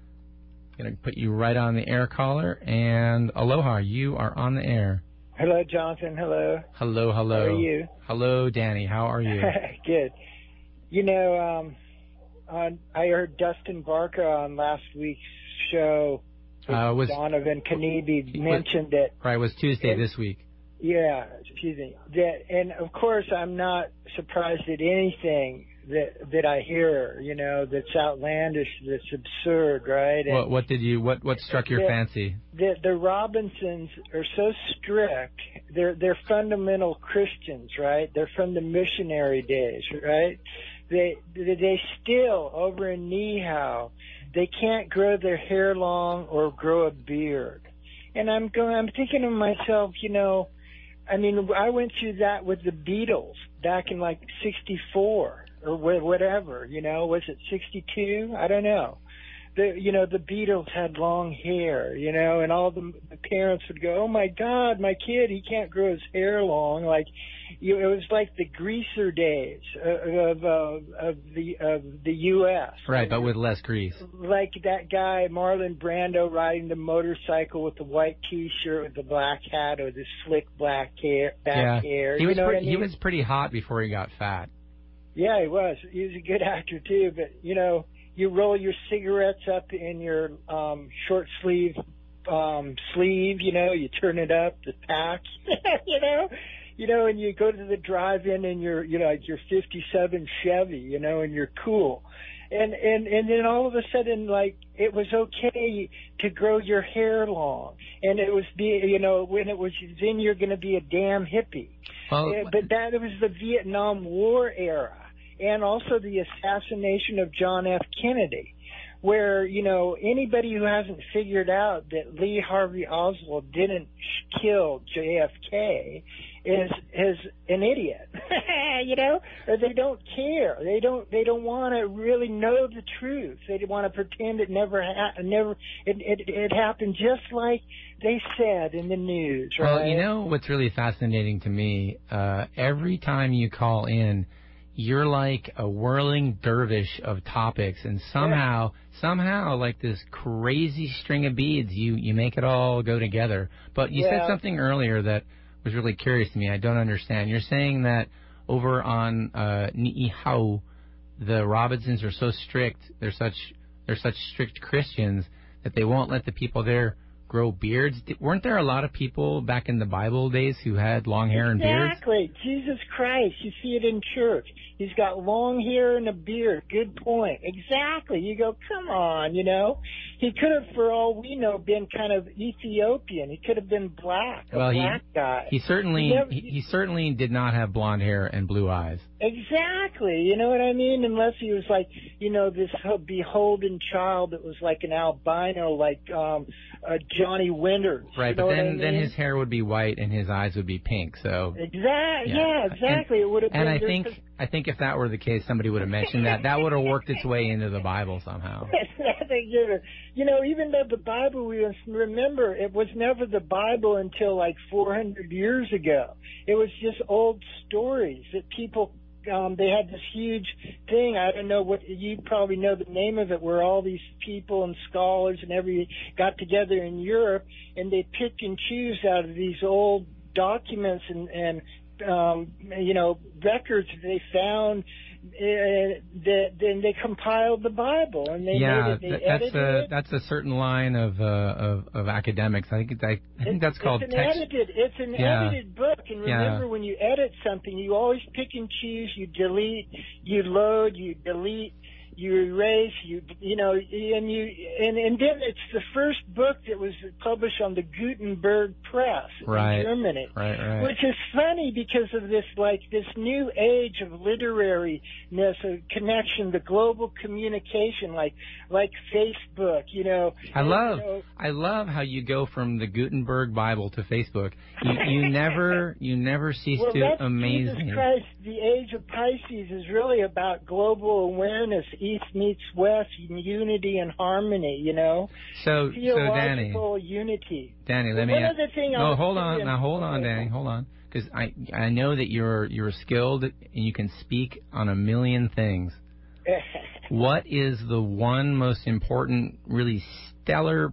Going to put you right on the air, caller. And aloha, you are on the air. Hello, Jonathan. Hello. Hello, hello. How are you? Hello, Danny. How are you? Good. You know, um, on, I heard Dustin Barker on last week's show. Uh, was Donovan Kanibi mentioned it. Right, it was Tuesday it, this week. Yeah, excuse me. That, and of course, I'm not surprised at anything that that I hear. You know, that's outlandish, that's absurd, right? And what what did you what what struck your the, fancy? The the Robinsons are so strict. They're they're fundamental Christians, right? They're from the missionary days, right? They they still over in Niihau, they can't grow their hair long or grow a beard. And I'm going, I'm thinking to myself, you know, I mean, I went through that with the Beatles back in like sixty-four or whatever, you know, was it sixty-two? I don't know. The, you know, the Beatles had long hair, you know, and all the, the parents would go, oh my God, my kid, he can't grow his hair long. Like, you, it was like the greaser days of, of, of the, of the U S Right, but with less grease. Like that guy, Marlon Brando, riding the motorcycle with the white T-shirt with the black hat or the slick black hair, back yeah. hair. He you was know pretty, what I mean? he was pretty hot before he got fat. Yeah, he was. He was a good actor too, but you know, you roll your cigarettes up in your um, short sleeve um, sleeve, you know, you turn it up, the pack, you know, you know, and you go to the drive-in in your, you know, like your fifty-seven Chevy, you know, and you're cool. And, and, and then all of a sudden, like, it was okay to grow your hair long. And it was, be, you know, when it was, then you're going to be a damn hippie. Well, uh, but that was the Vietnam War era. And also the assassination of John F. Kennedy, where, you know, anybody who hasn't figured out that Lee Harvey Oswald didn't kill J F K is is an idiot, you know, or they don't care. They don't they don't want to really know the truth. They want to pretend it never ha- never it, it it happened just like they said in the news. Right? Well, you know what's really fascinating to me? Uh, every time you call in, you're like a whirling dervish of topics, and somehow, yeah. somehow, like this crazy string of beads, you, you make it all go together. But you yeah. said something earlier that was really curious to me. I don't understand. You're saying that over on uh, Ni'ihau, the Robinsons are so strict. They're such they're such strict Christians that they won't let the people there grow beards. Weren't there a lot of people back in the Bible days who had long hair and beards? Exactly. Jesus Christ. You see it in church. He's got long hair and a beard. Good point. Exactly. You go, come on, you know. He could have, for all we know, been kind of Ethiopian. He could have been black, a well, black he, guy. He certainly, he, never, he, he certainly did not have blonde hair and blue eyes. Exactly. You know what I mean? Unless he was like, you know, this beholden child that was like an albino, like um, uh, Johnny Winters. Right, you but know then, what I mean? then his hair would be white and his eyes would be pink. So exactly. Yeah, yeah exactly. And, it would have and been. I think, I think if that were the case, somebody would have mentioned that. That would have worked its way into the Bible somehow. You know, even though the Bible, we remember, it was never the Bible until like four hundred years ago. It was just old stories that people, um, they had this huge thing. I don't know what, you probably know the name of it, where all these people and scholars and every got together in Europe, and they picked and choose out of these old documents and, and um, you know, records they found. Uh, that then they compiled the Bible and they yeah, made it. They th- that's edited a it. that's a certain line of uh, of, of academics. I think it's, I, I think that's it's called an text. Edited, it's an yeah. edited book, and remember yeah. when you edit something, you always pick and choose. You delete, you load, you delete, you erase, you you know, and you and and then it's the first book that was published on the Gutenberg press right. in Germany, right, right. which is funny because of this like this new age of literariness, of connection, the global communication, like like Facebook, you know. I and, love you know, I love how you go from the Gutenberg Bible to Facebook. You you never you never cease well, to that's amaze Jesus me. Christ, the age of Pisces is really about global awareness. East meets West, unity and harmony, you know. So, so Danny, unity. Danny, let well, me. One other thing no, I'll hold on, in, now hold on, okay. Danny, hold on, because I I know that you're you're skilled and you can speak on a million things. What is the one most important, really stellar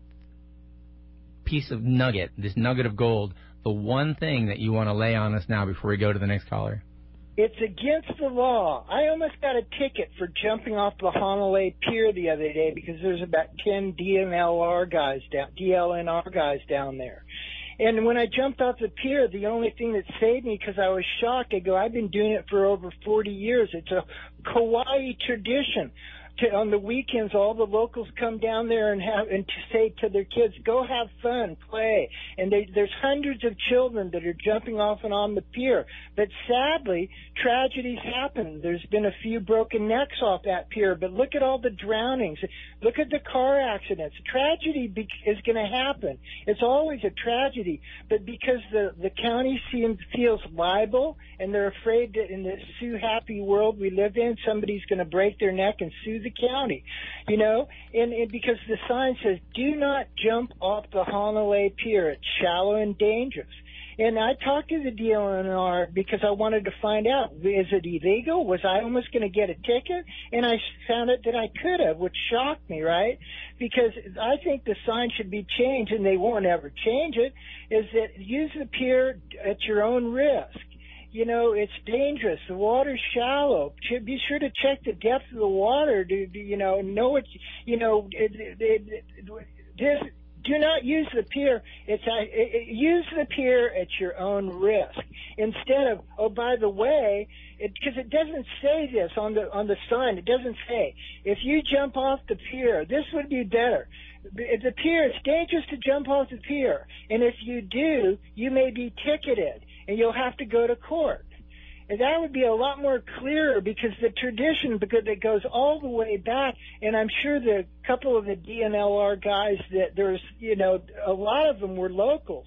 piece of nugget, this nugget of gold, the one thing that you want to lay on us now before we go to the next caller? It's against the law. I almost got a ticket for jumping off the Honolulu Pier the other day because there's about ten D N L R guys down, D L N R guys down there. And when I jumped off the pier, the only thing that saved me, because I was shocked, I go, I've been doing it for over forty years. It's a Kauai tradition. To, on the weekends, all the locals come down there and have and to say to their kids, "Go have fun, play." And they, there's hundreds of children that are jumping off and on the pier. But sadly, tragedies happen. There's been a few broken necks off that pier. But look at all the drownings. Look at the car accidents. Tragedy be, is going to happen. It's always a tragedy. But because the the county seems feels liable and they're afraid that in this sue happy world we live in, somebody's going to break their neck and sue the county, you know, and, and because the sign says, do not jump off the Honolulu Pier. It's shallow and dangerous. And I talked to the D L N R because I wanted to find out, is it illegal? Was I almost going to get a ticket? And I found out that I could have, which shocked me, right? Because I think the sign should be changed, and they won't ever change it, is that use the pier at your own risk. You know, it's dangerous. The water's shallow. Be sure to check the depth of the water to, to you know, know what, you know, it, it, it, this, do not use the pier. It's uh, it, it, use the pier at your own risk. Instead of, oh, by the way, because it, it doesn't say this on the on the sign. It doesn't say, if you jump off the pier, this would be better. At the pier, it's dangerous to jump off the pier. And if you do, you may be ticketed. And you'll have to go to court. And that would be a lot more clearer because the tradition, because it goes all the way back, and I'm sure the couple of the D N L R guys that there's, you know, a lot of them were locals.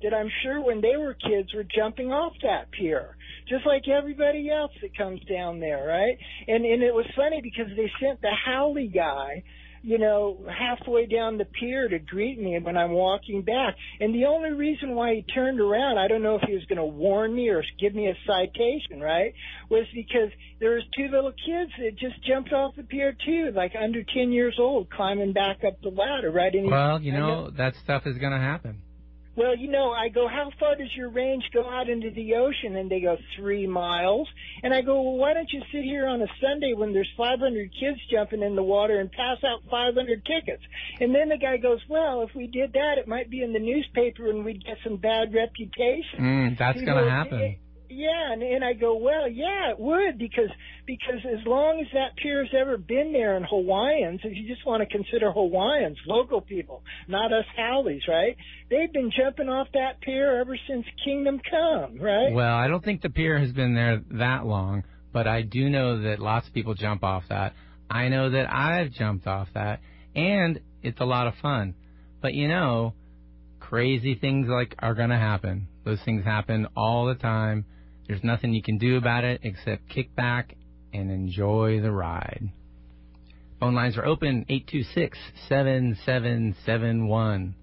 that I'm sure when they were kids were jumping off that pier, just like everybody else that comes down there, right? And and it was funny because they sent the Howley guy, you know, halfway down the pier to greet me when I'm walking back. And the only reason why he turned around, I don't know if he was going to warn me or give me a citation, right, was because there was two little kids that just jumped off the pier too, like under ten years old, climbing back up the ladder, right? And Well, you I know, that stuff is going to happen. Well, you know, I go, how far does your range go out into the ocean? And they go, three miles. And I go, well, why don't you sit here on a Sunday when there's five hundred kids jumping in the water and pass out five hundred tickets? And then the guy goes, well, if we did that, it might be in the newspaper and we'd get some bad reputation. Mm, that's going to happen. Yeah, and, and I go, well, yeah, it would, because because as long as that pier's ever been there, and Hawaiians, if you just want to consider Hawaiians, local people, not us Howleys, right? They've been jumping off that pier ever since Kingdom Come, right? Well, I don't think the pier has been there that long, but I do know that lots of people jump off that. I know that I've jumped off that, and it's a lot of fun. But, you know, crazy things like are going to happen. Those things happen all the time. There's nothing you can do about it except kick back and enjoy the ride. Phone lines are open, eight two six, seven seven seven one.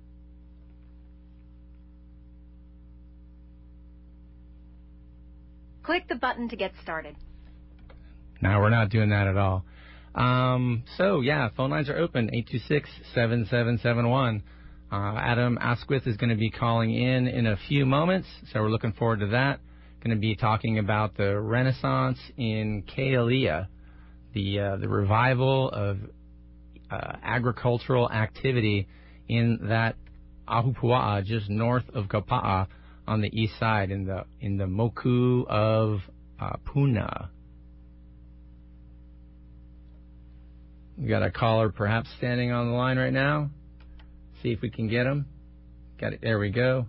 Click the button to get started. No, we're not doing that at all. Um, so, yeah, phone lines are open, eight two six, seven seven seven one. Uh, Adam Asquith is going to be calling in in a few moments, so we're looking forward to that. Going to be talking about the Renaissance in Kealia, the uh, the revival of uh, agricultural activity in that Ahupua'a, just north of Kapa'a, on the east side, in the in the Moku of uh, Puna. We got a caller perhaps standing on the line right now. See if we can get him. Got it. There we go.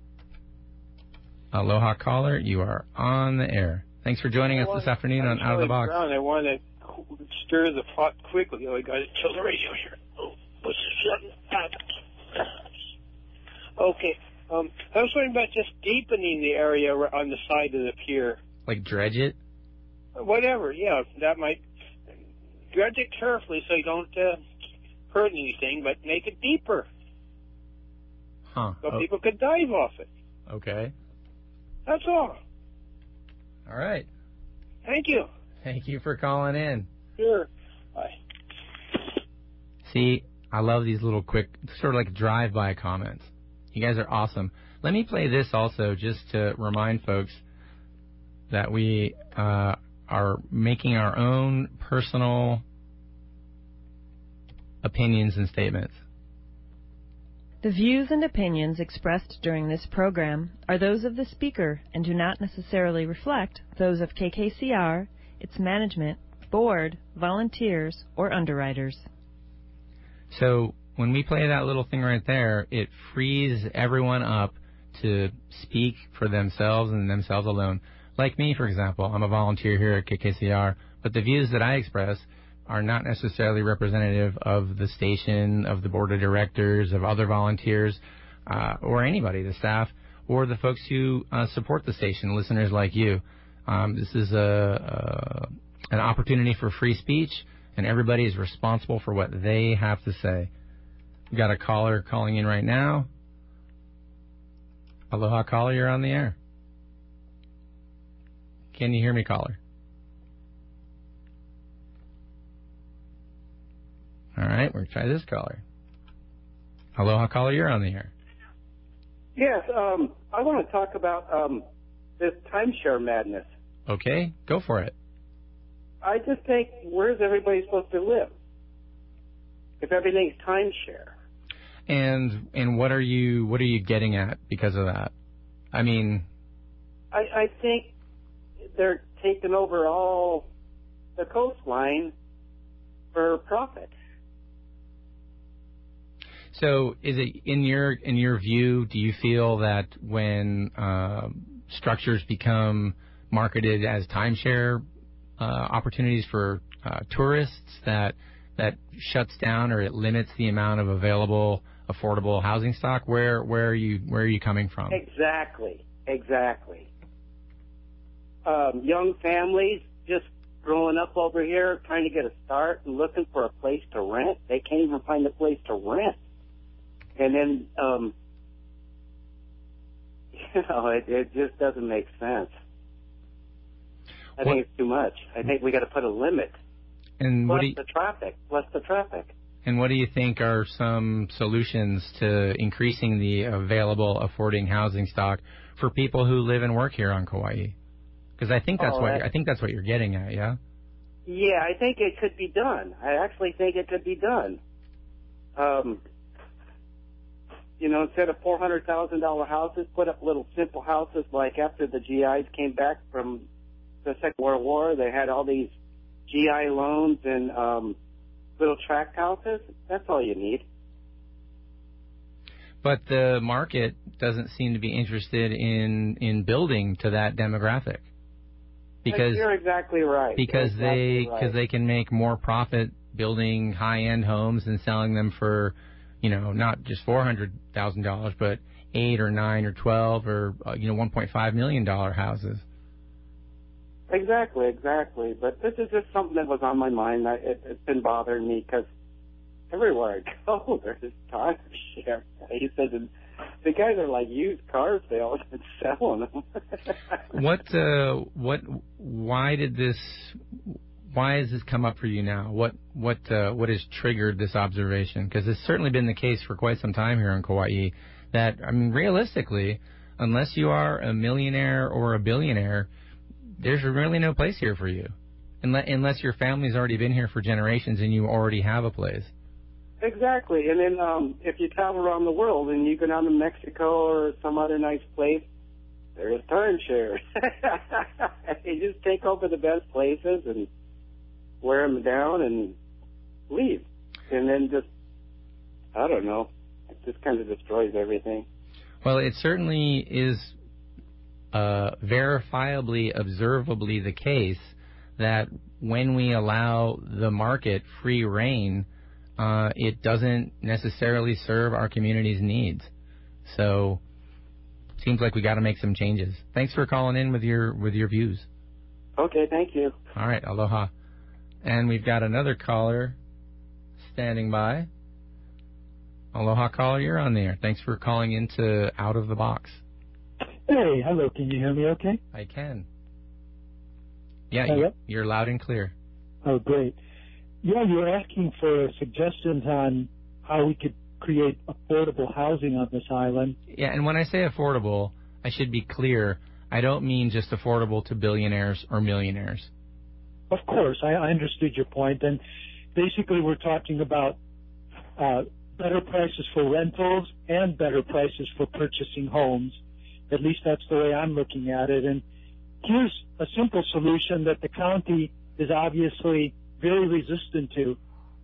Aloha, caller. You are on the air. Thanks for joining us this afternoon on Out of the Box. Brown. I want to stir the pot quickly. Oh, I got to kill the radio here. Oh, what's this? Okay. Um, I was wondering about just deepening the area on the side of the pier. Like dredge it? Whatever. Yeah, that might dredge it carefully so you don't uh, hurt anything, but make it deeper. Huh. So oh. people could dive off it. Okay. That's all. All right. Thank you. Thank you for calling in. Sure. Bye. See, I love these little quick, sort of like drive-by comments. You guys are awesome. Let me play this also just to remind folks that we uh, are making our own personal opinions and statements. The views and opinions expressed during this program are those of the speaker and do not necessarily reflect those of K K C R, its management, board, volunteers, or underwriters. So when we play that little thing right there, it frees everyone up to speak for themselves and themselves alone. Like me, for example, I'm a volunteer here at K K C R, but the views that I express are not necessarily representative of the station, of the board of directors, of other volunteers, uh, or anybody, the staff, or the folks who uh, support the station, listeners like you. Um, this is a, a an opportunity for free speech, and everybody is responsible for what they have to say. We've got a caller calling in right now. Aloha, caller, you're on the air. Can you hear me, caller? All right, we're going to try this caller. Aloha, caller, you're on the air. Yes, um, I want to talk about um, this timeshare madness. Okay, go for it. I just think, where's everybody supposed to live if everything's timeshare? And and what are you what are you getting at because of that? I mean, I, I think they're taking over all the coastline for profit. So, is it in your in your view? Do you feel that when uh, structures become marketed as timeshare uh, opportunities for uh, tourists, that that shuts down or it limits the amount of available affordable housing stock? Where where are you where are you coming from? Exactly, exactly. Um, young families just growing up over here, trying to get a start and looking for a place to rent. They can't even find a place to rent. And then, um, you know, it, it just doesn't make sense. I What? think it's too much. I think we got to put a limit. And Plus what do you, the traffic. Plus the traffic. and what do you think are some solutions to increasing the available affording housing stock for people who live and work here on Kauai? Because I think that's Oh, what that- I think that's what you're getting at, yeah. Yeah, I think it could be done. I actually think it could be done. Um, you know, instead of four hundred thousand dollar houses, put up little simple houses like after the G Is came back from the Second World War, they had all these G I loans and um, little tract houses. That's all you need. But the market doesn't seem to be interested in in building to that demographic. Because You're exactly right. because You're they exactly because right. they can make more profit building high-end homes and selling them for, you know, not just four hundred thousand dollars, but eight or nine or twelve or uh, you know one point five million dollar houses. Exactly, exactly. But this is just something that was on my mind. I, it, it's been bothering me because everywhere I go, there's timeshare. He said the guys are like used car sales and selling them. What uh what why did this why has this come up for you now? What what uh, what has triggered this observation? Because it's certainly been the case for quite some time here in Kauai that, I mean, realistically, unless you are a millionaire or a billionaire, there's really no place here for you, unless, unless your family's already been here for generations and you already have a place. Exactly. And then um, if you travel around the world and you go down to Mexico or some other nice place, there's timeshares. You just take over the best places and wear them down and leave. And then just, I don't know, it just kind of destroys everything. Well, it certainly is uh, verifiably, observably the case that when we allow the market free reign, uh, it doesn't necessarily serve our community's needs. So, seems like we got to make some changes. Thanks for calling in with your with your views. Okay, thank you. All right, aloha. And we've got another caller standing by. Aloha, caller, you're on there. Thanks for calling into Out of the Box. Hey, hello. Can you hear me okay? I can. Yeah, Hello? you, you're loud and clear. Oh, great. Yeah, you're asking for suggestions on how we could create affordable housing on this island. Yeah, and when I say affordable, I should be clear. I don't mean just affordable to billionaires or millionaires. Of course, I, I understood your point. And basically, we're talking about uh, better prices for rentals and better prices for purchasing homes. At least that's the way I'm looking at it. And here's a simple solution that the county is obviously very resistant to.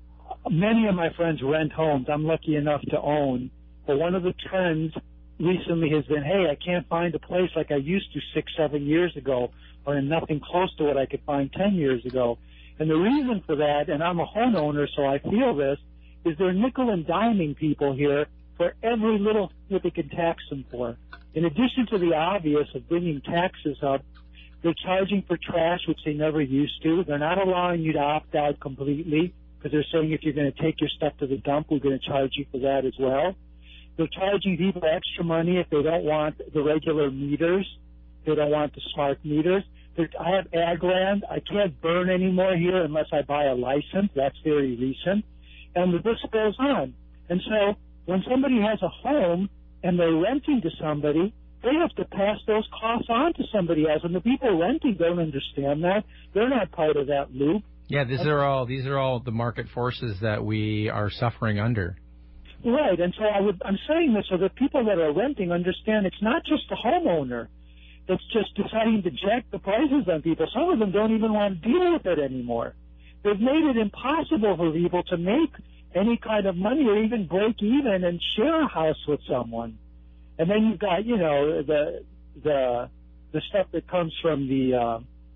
Many of my friends rent homes. I'm lucky enough to own. But one of the trends recently has been, hey, I can't find a place like I used to six, seven years ago, or nothing close to what I could find ten years ago. And the reason for that, and I'm a homeowner, so I feel this, is they're nickel and diming people here for every little that they can tax them for. In addition to the obvious of bringing taxes up, they're charging for trash, which they never used to. They're not allowing you to opt out completely, because they're saying if you're going to take your stuff to the dump, we're going to charge you for that as well. They're charging people extra money if they don't want the regular meters. They don't want the smart meters. They're, I have ag land. I can't burn anymore here unless I buy a license. That's very recent. And the list goes on. And so when somebody has a home and they're renting to somebody, they have to pass those costs on to somebody else. And the people renting don't understand that. They're not part of that loop. Yeah, these are all these are all the market forces that we are suffering under. Right, and so I would, I'm saying this so that people that are renting understand it's not just the homeowner that's just deciding to jack the prices on people. Some of them don't even want to deal with it anymore. They've made it impossible for people to make any kind of money or even break even and share a house with someone. And then you've got, you know, the the the stuff that comes from the uh,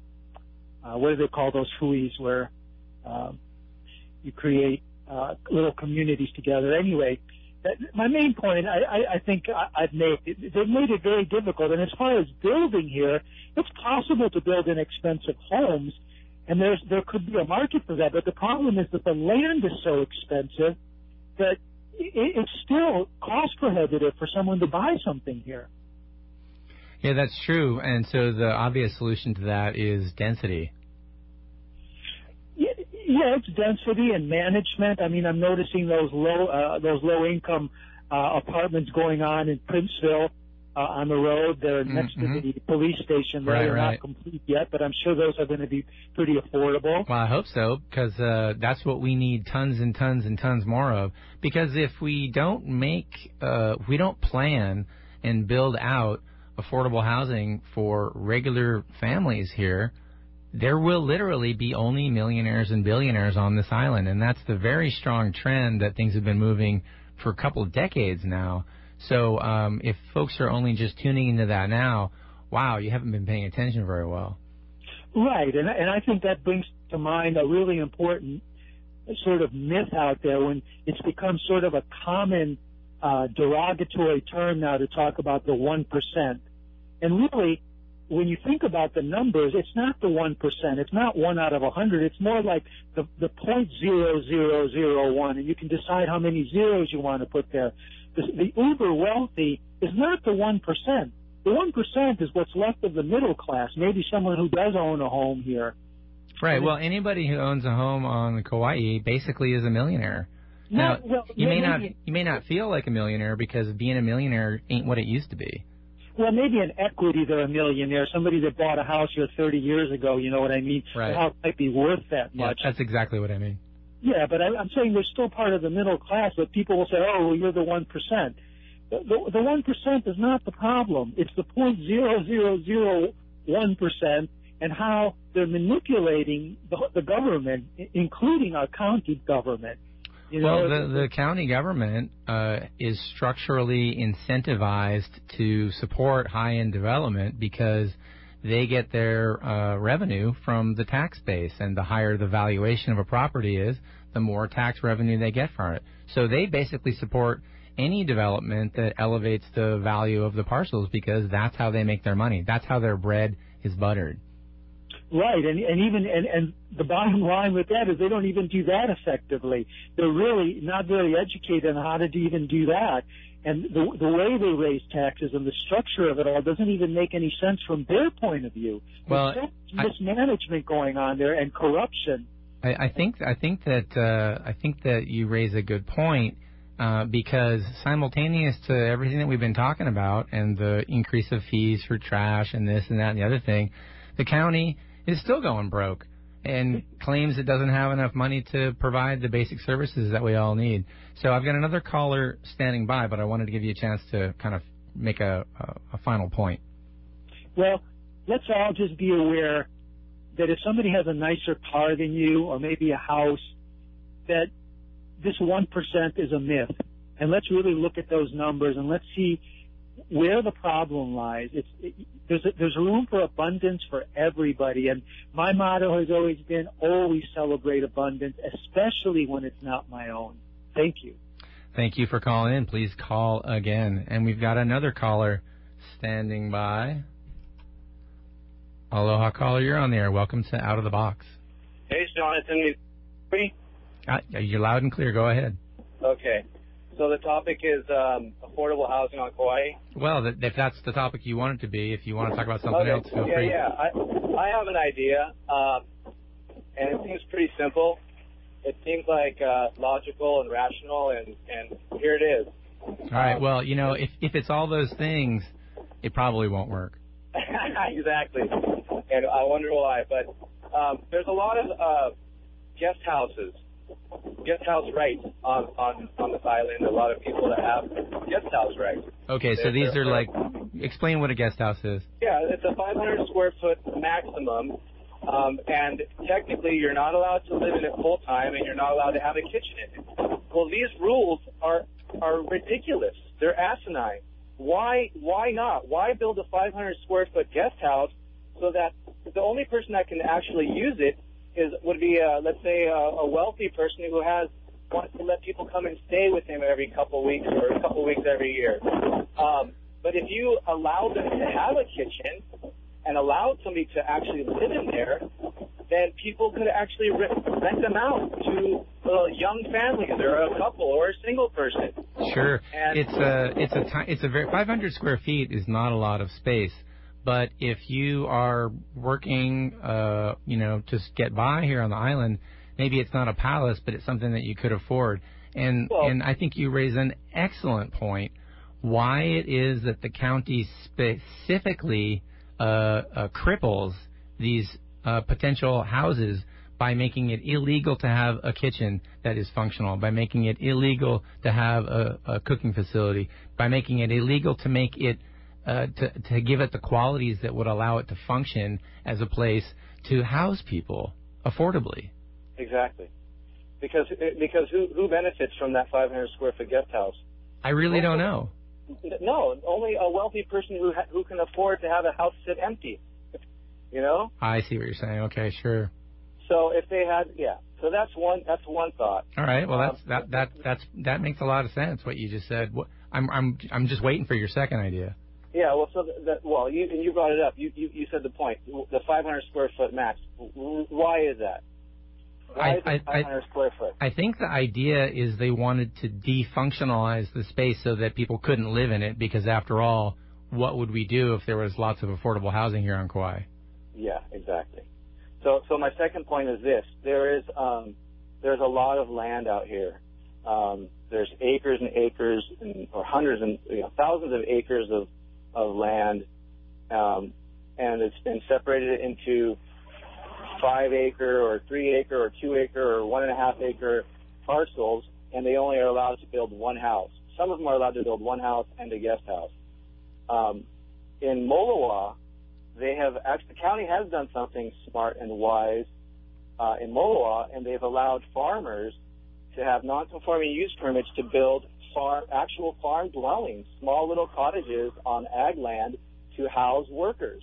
uh, what do they call those huis where um, you create uh, little communities together. Anyway, that, my main point, I, I, I think I, I've made, they've made it very difficult. And as far as building here, it's possible to build inexpensive homes, and there's there could be a market for that. But the problem is that the land is so expensive that it, it's still cost prohibitive for someone to buy something here. Yeah, that's true. And so the obvious solution to that is density. Yeah, yeah, it's density and management. I mean, I'm noticing those low uh, those low income uh, apartments going on in Princeville uh, on the road. They're next mm-hmm. to the police station. There. Right, They're right. not complete yet, but I'm sure those are going to be pretty affordable. Well, I hope so, because uh, that's what we need tons and tons and tons more of. Because if we don't make, uh, we don't plan and build out affordable housing for regular families here, there will literally be only millionaires and billionaires on this island. And that's the very strong trend that things have been moving for a couple of decades now. So um, if folks are only just tuning into that now, wow, you haven't been paying attention very well. Right, and, and I think that brings to mind a really important sort of myth out there when it's become sort of a common uh, derogatory term now to talk about the one percent. And really, when you think about the numbers, it's not the one percent. It's not one out of a hundred. It's more like the the point zero zero zero one, and you can decide how many zeros you want to put there. The, the uber wealthy is not the one percent. The one percent is what's left of the middle class. Maybe someone who does own a home here. Right. Well, anybody who owns a home on Kauai basically is a millionaire. No, now, well, you may maybe, not you may not feel like a millionaire because being a millionaire ain't what it used to be. Well, maybe in equity they're a millionaire. Somebody that bought a house here thirty years ago, you know what I mean? Right. The house might be worth that much. Yeah, that's exactly what I mean. Yeah, but I, I'm saying they're still part of the middle class, but people will say, oh, well, you're the one percent. The, the, the one percent is not the problem. It's the point zero zero zero one percent and how they're manipulating the, the government, including our county government. You know, well, the, the county government uh, is structurally incentivized to support high-end development because they get their uh, revenue from the tax base, and the higher the valuation of a property is, the more tax revenue they get from it. So they basically support any development that elevates the value of the parcels because that's how they make their money. That's how their bread is buttered. Right, and and even and, and the bottom line with that is they don't even do that effectively. They're really not very educated on how to even do that. And the the way they raise taxes and the structure of it all doesn't even make any sense from their point of view. Well, There's so much mismanagement going on there and corruption. I, I think I think that uh, I think that you raise a good point. Uh, because simultaneous to everything that we've been talking about and the increase of fees for trash and this and that and the other thing, the county is still going broke and claims it doesn't have enough money to provide the basic services that we all need. So I've got another caller standing by, but I wanted to give you a chance to kind of make a, a, a final point. Well, let's all just be aware that if somebody has a nicer car than you or maybe a house, that this one percent is a myth. And let's really look at those numbers and let's see where the problem lies. It's, it, there's, a, there's room for abundance for everybody. And my motto has always been always celebrate abundance, especially when it's not my own. Thank you. Thank you for calling in. Please call again. And we've got another caller standing by. Aloha, caller. You're on the air. Welcome to Out of the Box. Hey, Jonathan. Me? Uh, you're loud and clear. Go ahead. Okay. So the topic is um, affordable housing on Kauai. Well, that, if that's the topic you want it to be, if you want to talk about something okay. else, feel yeah, free. Yeah, I, I have an idea, um, and it seems pretty simple. It seems like uh, logical and rational, and, and here it is. All right. Well, you know, if if it's all those things, it probably won't work. Exactly. And I wonder why. But um, there's a lot of uh, guest houses. Guest house rights on, on, on this island. A lot of people that have guest house rights. Okay, so they're, these they're, are like, explain what a guest house is. Yeah, it's a five hundred square foot maximum, um, and technically you're not allowed to live in it full time, and you're not allowed to have a kitchen in it. Well, these rules are are ridiculous. They're asinine. Why why not? Why build a five hundred square foot guest house so that the only person that can actually use it is would be, uh, let's say, a, a wealthy person who has wants to let people come and stay with him every couple weeks or a couple weeks every year. Um, but if you allow them to have a kitchen and allow somebody to actually live in there, then people could actually rent, rent them out to uh, young families or a couple or a single person. Sure. And it's a it's a ti- it's a very five hundred square feet is not a lot of space, but if you are working, uh, you know, to get by here on the island, maybe it's not a palace, but it's something that you could afford. And Well- and I think you raise an excellent point. Why it is that the county specifically uh, uh, cripples these uh, potential houses by making it illegal to have a kitchen that is functional, by making it illegal to have a, a cooking facility, by making it illegal to make it uh, to to give it the qualities that would allow it to function as a place to house people affordably. Exactly. Because because who who benefits from that five hundred square foot guest house? I really don't know. No, only a wealthy person who ha- who can afford to have a house sit empty. You know? I see what you're saying. Okay, sure. So if they had, yeah. So that's one. That's one thought. All right. Well, that's Um, that that that's that makes a lot of sense. What you just said. What, I'm I'm I'm just waiting for your second idea. Yeah. Well, so that well, you and you brought it up. You you, you said the point. The five hundred square foot max. Why is that? Why I- is I- it five hundred square foot? I think the idea is they wanted to defunctionalize the space so that people couldn't live in it, because after all, what would we do if there was lots of affordable housing here on Kauai? Yeah, exactly. So, so my second point is this: there is um, there's a lot of land out here. Um, there's acres and acres, and, or hundreds and you know, thousands of acres of of land, um, and it's been separated into five acre or three acre or two acre or one and a half acre parcels, and they only are allowed to build one house. Some of them are allowed to build one house and a guest house. Um, in Molowa, they have actually, the county has done something smart and wise uh, in Molowa, and they've allowed farmers to have non-conforming use permits to build farm, actual farm dwellings, small little cottages on ag land to house workers.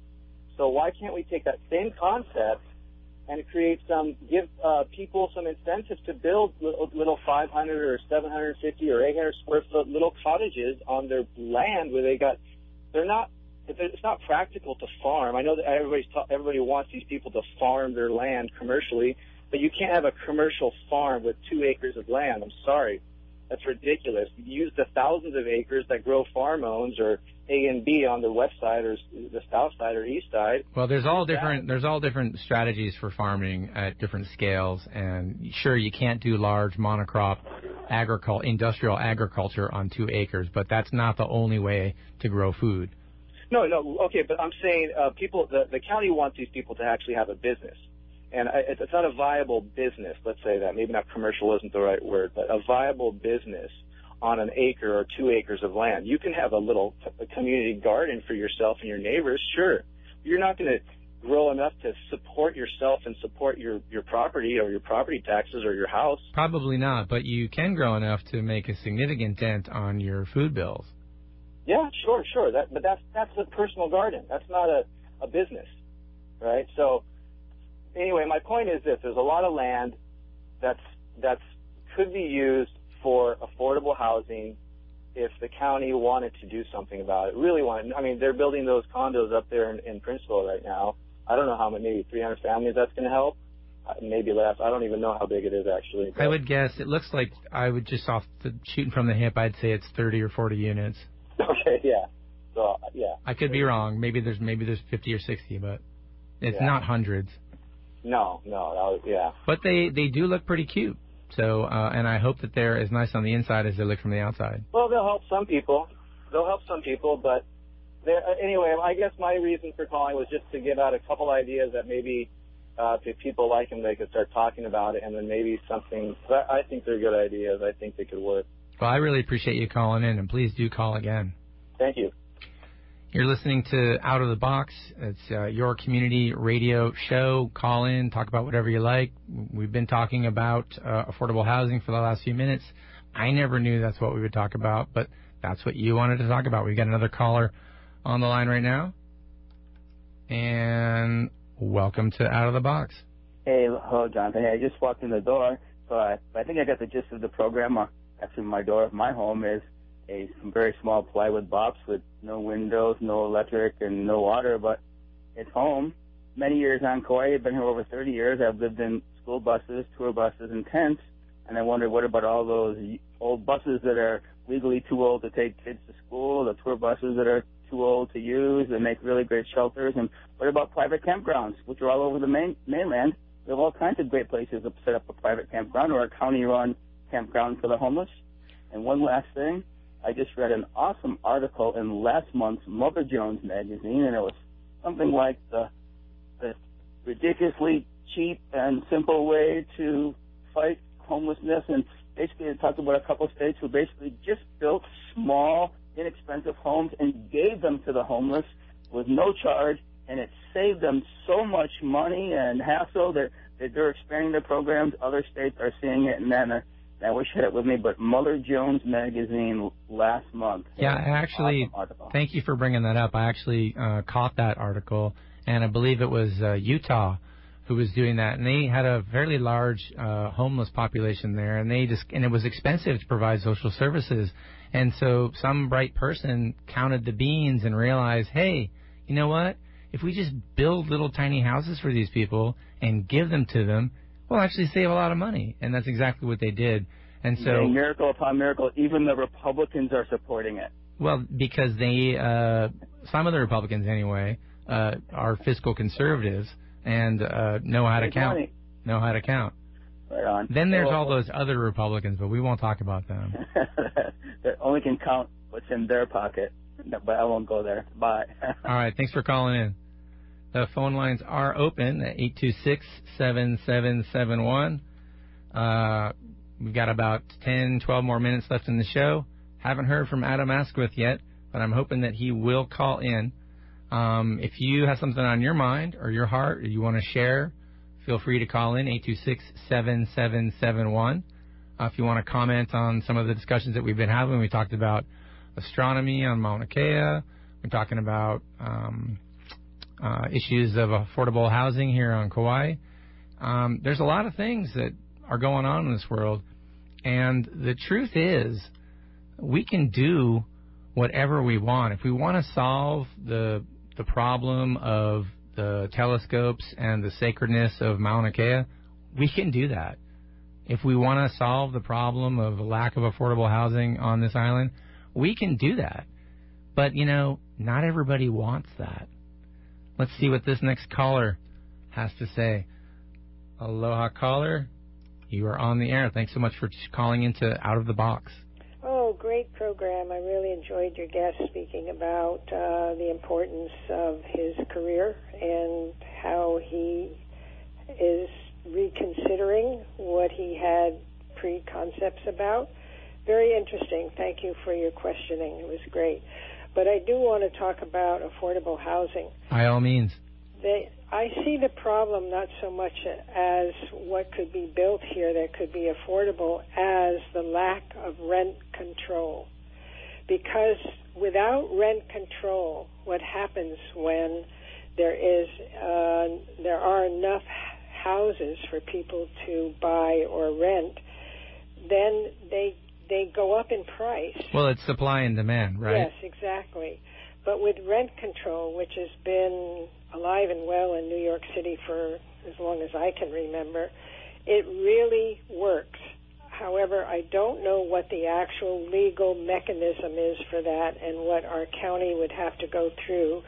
So why can't we take that same concept and create some, give uh, people some incentives to build little, little five hundred or seven hundred fifty or eight hundred square foot little cottages on their land where they got, they're not, it's not practical to farm. I know that everybody's ta- everybody wants these people to farm their land commercially, but you can't have a commercial farm with two acres of land. I'm sorry. That's ridiculous. Use the thousands of acres that grow farm owns or A and B on the west side or the south side or east side. Well, there's all different there's all different strategies for farming at different scales, and sure, you can't do large monocrop agricul- industrial agriculture on two acres, but that's not the only way to grow food. No, no, okay, but I'm saying uh, people, the, the county wants these people to actually have a business. And I, it's not a viable business, let's say that. Maybe not commercial isn't the right word, but a viable business on an acre or two acres of land. You can have a little a community garden for yourself and your neighbors, sure. You're not going to grow enough to support yourself and support your, your property or your property taxes or your house. Probably not, but you can grow enough to make a significant dent on your food bills. Yeah, sure, sure. That, but that's that's a personal garden. That's not a, a business, right? So anyway, my point is this: there's a lot of land that's that's could be used for affordable housing if the county wanted to do something about it. Really wanted. I mean, they're building those condos up there in, in Princeville right now. I don't know how many, maybe three hundred families that's going to help. Uh, maybe less. I don't even know how big it is actually. I would guess it looks like I would just off the shooting from the hip, I'd say it's thirty or forty units. Okay, yeah. So yeah. I could be wrong. Maybe there's maybe there's fifty or sixty, but it's Yeah. not hundreds. No, no, that was, yeah. But they they do look pretty cute. So uh, and I hope that they're as nice on the inside as they look from the outside. Well, they'll help some people. They'll help some people, but there, uh, anyway, I guess my reason for calling was just to give out a couple ideas that maybe uh, if people like them, they could start talking about it, and then maybe something. But I think they're good ideas. I think they could work. Well, I really appreciate you calling in, and please do call again. Thank you. You're listening to Out of the Box. It's uh, your community radio show. Call in, talk about whatever you like. We've been talking about uh, affordable housing for the last few minutes. I never knew that's what we would talk about, but that's what you wanted to talk about. We've got another caller on the line right now. And welcome to Out of the Box. Hey, hello, Jonathan. Hey, I just walked in the door, but I think I got the gist of the program. Uh, actually, my door of my home is a some very small plywood box with no windows, no electric, and no water, but it's home. Many years on Kauai. I've been here over thirty years. I've lived in school buses, tour buses, and tents, and I wonder what about all those old buses that are legally too old to take kids to school, the tour buses that are too old to use and make really great shelters, and what about private campgrounds, which are all over the main, mainland? We have all kinds of great places to set up a private campground or a county-run campground for the homeless. And one last thing, I just read an awesome article in last month's Mother Jones magazine, and it was something like the, the ridiculously cheap and simple way to fight homelessness, and basically it talked about a couple of states who basically just built small, inexpensive homes and gave them to the homeless with no charge, and it saved them so much money and hassle that, that they're expanding their programs. Other states are seeing it, and then uh, I wish I had it with me, but Mother Jones magazine last month. Yeah, I actually, awesome article. Thank you for bringing that up. I actually uh, caught that article, and I believe it was uh, Utah who was doing that, and they had a fairly large uh, homeless population there, and they just and it was expensive to provide social services, and so some bright person counted the beans and realized, hey, you know what? If we just build little tiny houses for these people and give them to them, we'll actually save a lot of money, and that's exactly what they did. And so, and miracle upon miracle, even the Republicans are supporting it. Well, because they, uh, some of the Republicans anyway, uh, are fiscal conservatives and uh, know how to Make count. money. Know how to count. Right on. Then there's Well, all those other Republicans, but we won't talk about them. that only can count what's in their pocket. No, but I won't go there. Bye. All right, thanks for calling in. The phone lines are open at eight two six, seven seven seven one. Uh, we've got about ten, twelve more minutes left in the show. Haven't heard from Adam Asquith yet, but I'm hoping that he will call in. Um, if you have something on your mind or your heart or you want to share, feel free to call in, eight two six, seven seven seven one. Uh, if you want to comment on some of the discussions that we've been having, we talked about astronomy on Mauna Kea. We're talking about um, uh, issues of affordable housing here on Kauai. Um, there's a lot of things that are going on in this world, and the truth is we can do whatever we want. If we want to solve the the problem of the telescopes and the sacredness of Mauna Kea, we can do that. If we want to solve the problem of lack of affordable housing on this island, we can do that. But, you know, not everybody wants that. Let's see what this next caller has to say. Aloha, caller. You are on the air. Thanks so much for calling into Out of the Box. Oh, great program. I really enjoyed your guest speaking about uh, the importance of his career and how he is reconsidering what he had preconcepts about. Very interesting. Thank you for your questioning. It was great. But I do want to talk about affordable housing. By all means. They, I see the problem not so much as what could be built here that could be affordable as the lack of rent control. Because without rent control, what happens when there is uh, there are enough houses for people to buy or rent, then they they go up in price. Well, it's supply and demand, right? Yes, exactly. But with rent control, which has been alive and well in New York City for as long as I can remember, it really works. However, I don't know what the actual legal mechanism is for that and what our county would have to go through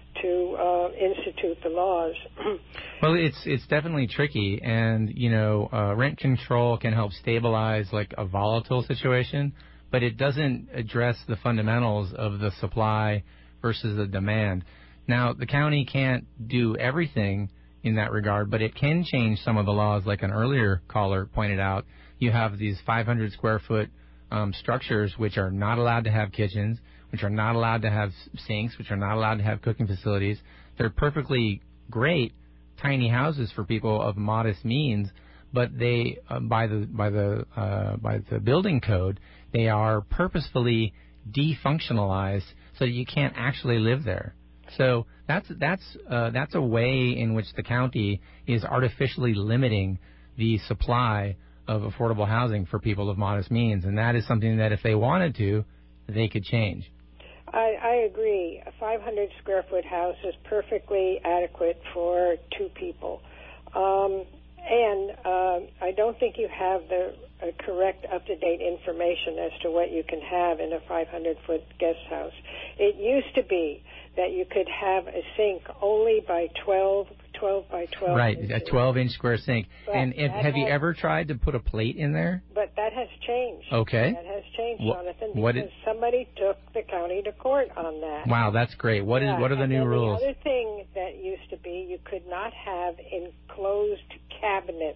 to uh, institute the laws. Well, it's it's definitely tricky, and you know, uh, rent control can help stabilize like a volatile situation, but it doesn't address the fundamentals of the supply versus the demand. Now, the county can't do everything in that regard, but it can change some of the laws, like an earlier caller pointed out. You have these five hundred square foot um, structures which are not allowed to have kitchens, which are not allowed to have sinks, which are not allowed to have cooking facilities. They're perfectly great tiny houses for people of modest means, but they, uh, by the by the uh, by the building code, they are purposefully defunctionalized so that you can't actually live there. So that's that's uh, that's a way in which the county is artificially limiting the supply of affordable housing for people of modest means, and that is something that if they wanted to, they could change. I, I agree. A five hundred square foot house is perfectly adequate for two people. Um, and uh, I don't think you have the uh, correct, up-to-date information as to what you can have in a five hundred foot guest house. It used to be that you could have a sink only by twelve, twelve by twelve. Right, inches. a twelve-inch square sink. But and if, that have you has- ever tried to put a plate in there? But that has changed. Okay. That has changed, Wha- Jonathan, what because did- somebody took the county to court on that. Wow, that's great. What is Yeah, what are the and new then rules? The other thing that used to be, you could not have enclosed cabinets.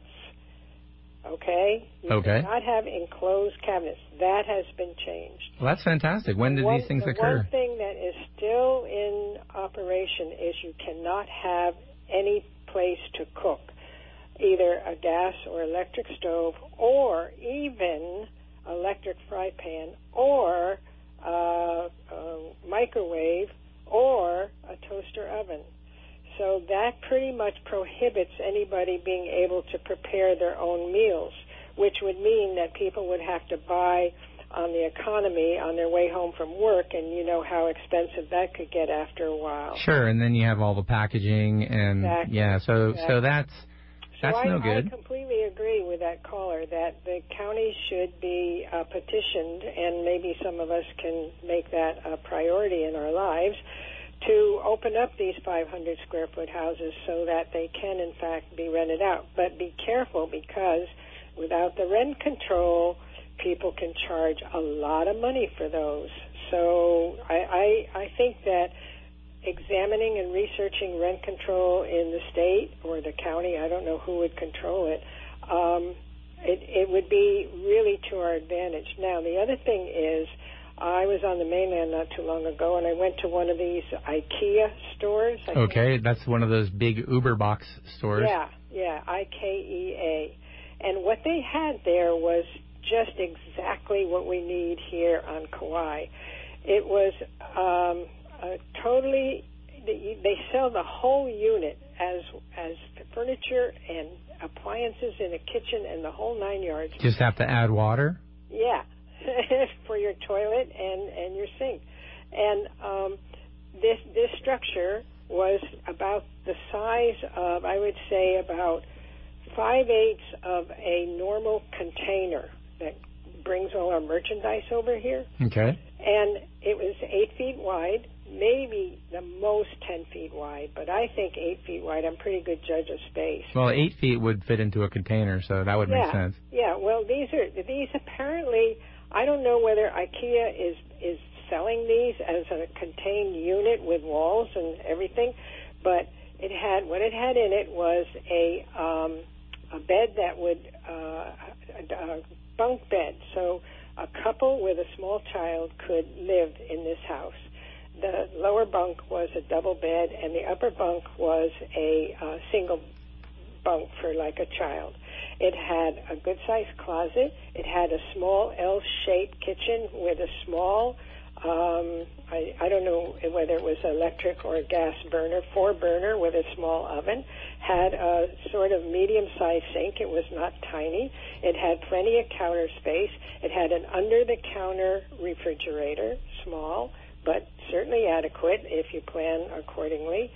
Okay? You Okay. could not have enclosed cabinets. That has been changed. Well, that's fantastic. When did One- these things the occur? one thing that is still in operation is you cannot have any place to cook, either a gas or electric stove, or even electric fry pan, or uh, a microwave, or a toaster oven. So that pretty much prohibits anybody being able to prepare their own meals, which would mean that people would have to buy on the economy on their way home from work, and you know how expensive that could get after a while. Sure, and then you have all the packaging and Exactly. yeah, so Exactly. so that's that's so I, no good. I completely agree with that caller that the county should be uh, petitioned, and maybe some of us can make that a priority in our lives, to open up these five hundred square foot houses so that they can, in fact, be rented out. But be careful, because without the rent control, people can charge a lot of money for those. So I, I, I think that examining and researching rent control in the state or the county, I don't know who would control it, um, it, it would be really to our advantage. Now, the other thing is, I was on the mainland not too long ago, and I went to one of these IKEA stores. I think. Okay, that's one of those big Uber box stores. Yeah, yeah, I K E A. And what they had there was just exactly what we need here on Kauai. It was um, a totally, they sell the whole unit as as furniture and appliances in a kitchen and the whole nine yards. Just have to add water? Yeah, for your toilet and, and your sink. And um, this this structure was about the size of, I would say, about five-eighths of a normal container that brings all our merchandise over here. Okay. And it was eight feet wide, maybe the most ten feet wide, but I think eight feet wide. I'm a pretty good judge of space. Well, eight feet would fit into a container, so that would yeah, make sense. Yeah, well, these are these apparently, I don't know whether IKEA is, is selling these as a contained unit with walls and everything, but it had, what it had in it was a, um, a bed that would, uh, a, a bunk bed, so a couple with a small child could live in this house. The lower bunk was a double bed, and the upper bunk was a uh, single bunk for like a child. It had a good-sized closet. It had a small L-shaped kitchen with a small, um, I, I don't know whether it was electric or a gas burner, four-burner with a small oven. Had a sort of medium-sized sink. It was not tiny. It had plenty of counter space. It had an under-the-counter refrigerator, small, but certainly adequate if you plan accordingly.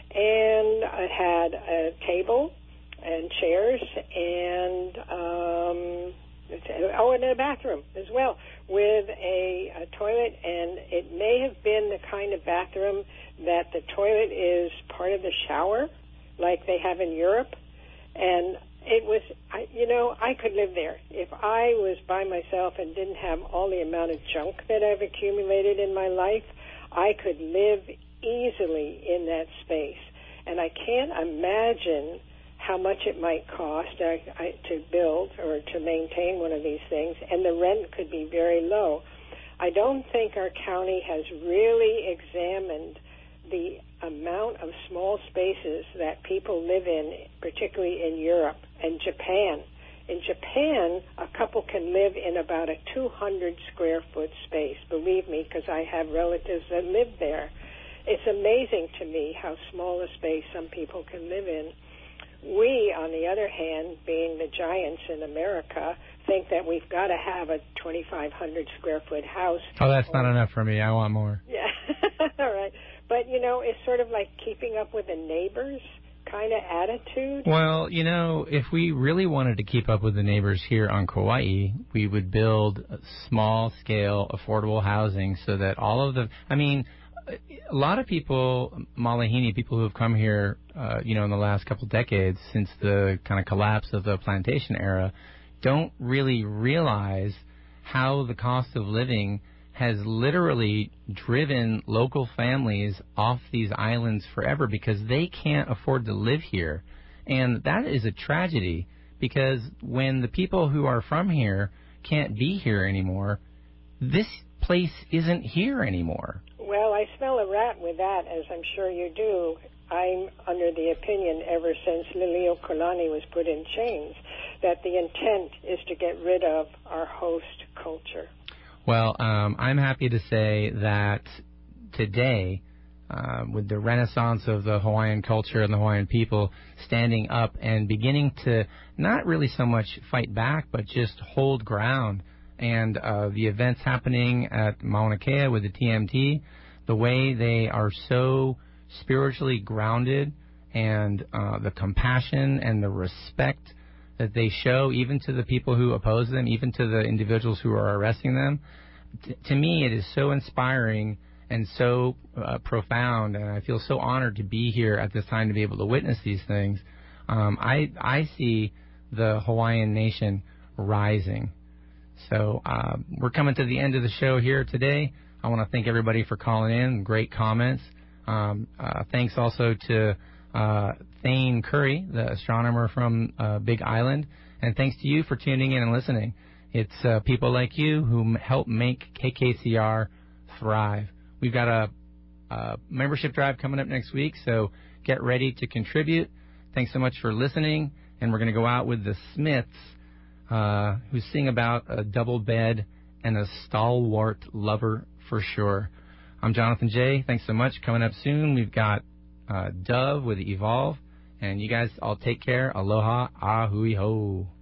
And it had a table and chairs and, um, oh, and a bathroom as well with a, a toilet. And it may have been the kind of bathroom that the toilet is part of the shower, like they have in Europe. And it was, I, you know, I could live there. If I was by myself and didn't have all the amount of junk that I've accumulated in my life, I could live easily in that space. And I can't imagine how much it might cost I, I, to build or to maintain one of these things, and the rent could be very low. I don't think our county has really examined the amount of small spaces that people live in, particularly in Europe and Japan. In Japan, a couple can live in about a two hundred square foot space, believe me, because I have relatives that live there. It's amazing to me how small a space some people can live in. We, on the other hand, being the giants in America, think that we've got to have a twenty-five hundred square foot house. Oh, that's not enough for me. I want more. Yeah, all right. But, you know, it's sort of like keeping up with the neighbors kind of attitude. Well, you know, if we really wanted to keep up with the neighbors here on Kauai, we would build small-scale, affordable housing so that all of the, I mean, a lot of people, Malihini, people who have come here, uh, you know, in the last couple decades since the kind of collapse of the plantation era, don't really realize how the cost of living has literally driven local families off these islands forever because they can't afford to live here. And that is a tragedy because when the people who are from here can't be here anymore, this place isn't here anymore. Well, I smell a rat with that, as I'm sure you do. I'm under the opinion ever since Liliuokalani was put in chains that the intent is to get rid of our host culture. Well, um, I'm happy to say that today, uh, with the renaissance of the Hawaiian culture and the Hawaiian people standing up and beginning to not really so much fight back, but just hold ground, and uh, the events happening at Mauna Kea with the T M T, the way they are so spiritually grounded, and uh, the compassion and the respect that they show even to the people who oppose them, even to the individuals who are arresting them. T- to me, it is so inspiring and so uh, profound, and I feel so honored to be here at this time to be able to witness these things. Um, I, I see the Hawaiian nation rising. So uh, we're coming to the end of the show here today. I want to thank everybody for calling in. Great comments. Um, uh, thanks also to uh, Thane Curry, the astronomer from uh, Big Island. And thanks to you for tuning in and listening. It's uh, people like you who help make K K C R thrive. We've got a, a membership drive coming up next week, so get ready to contribute. Thanks so much for listening. And we're going to go out with the Smiths, uh, who sing about a double bed and a stalwart lover for sure. I'm Jonathan J. Thanks so much. Coming up soon, we've got uh, Dove with Evolve. And you guys all take care. Aloha. Ahui ho.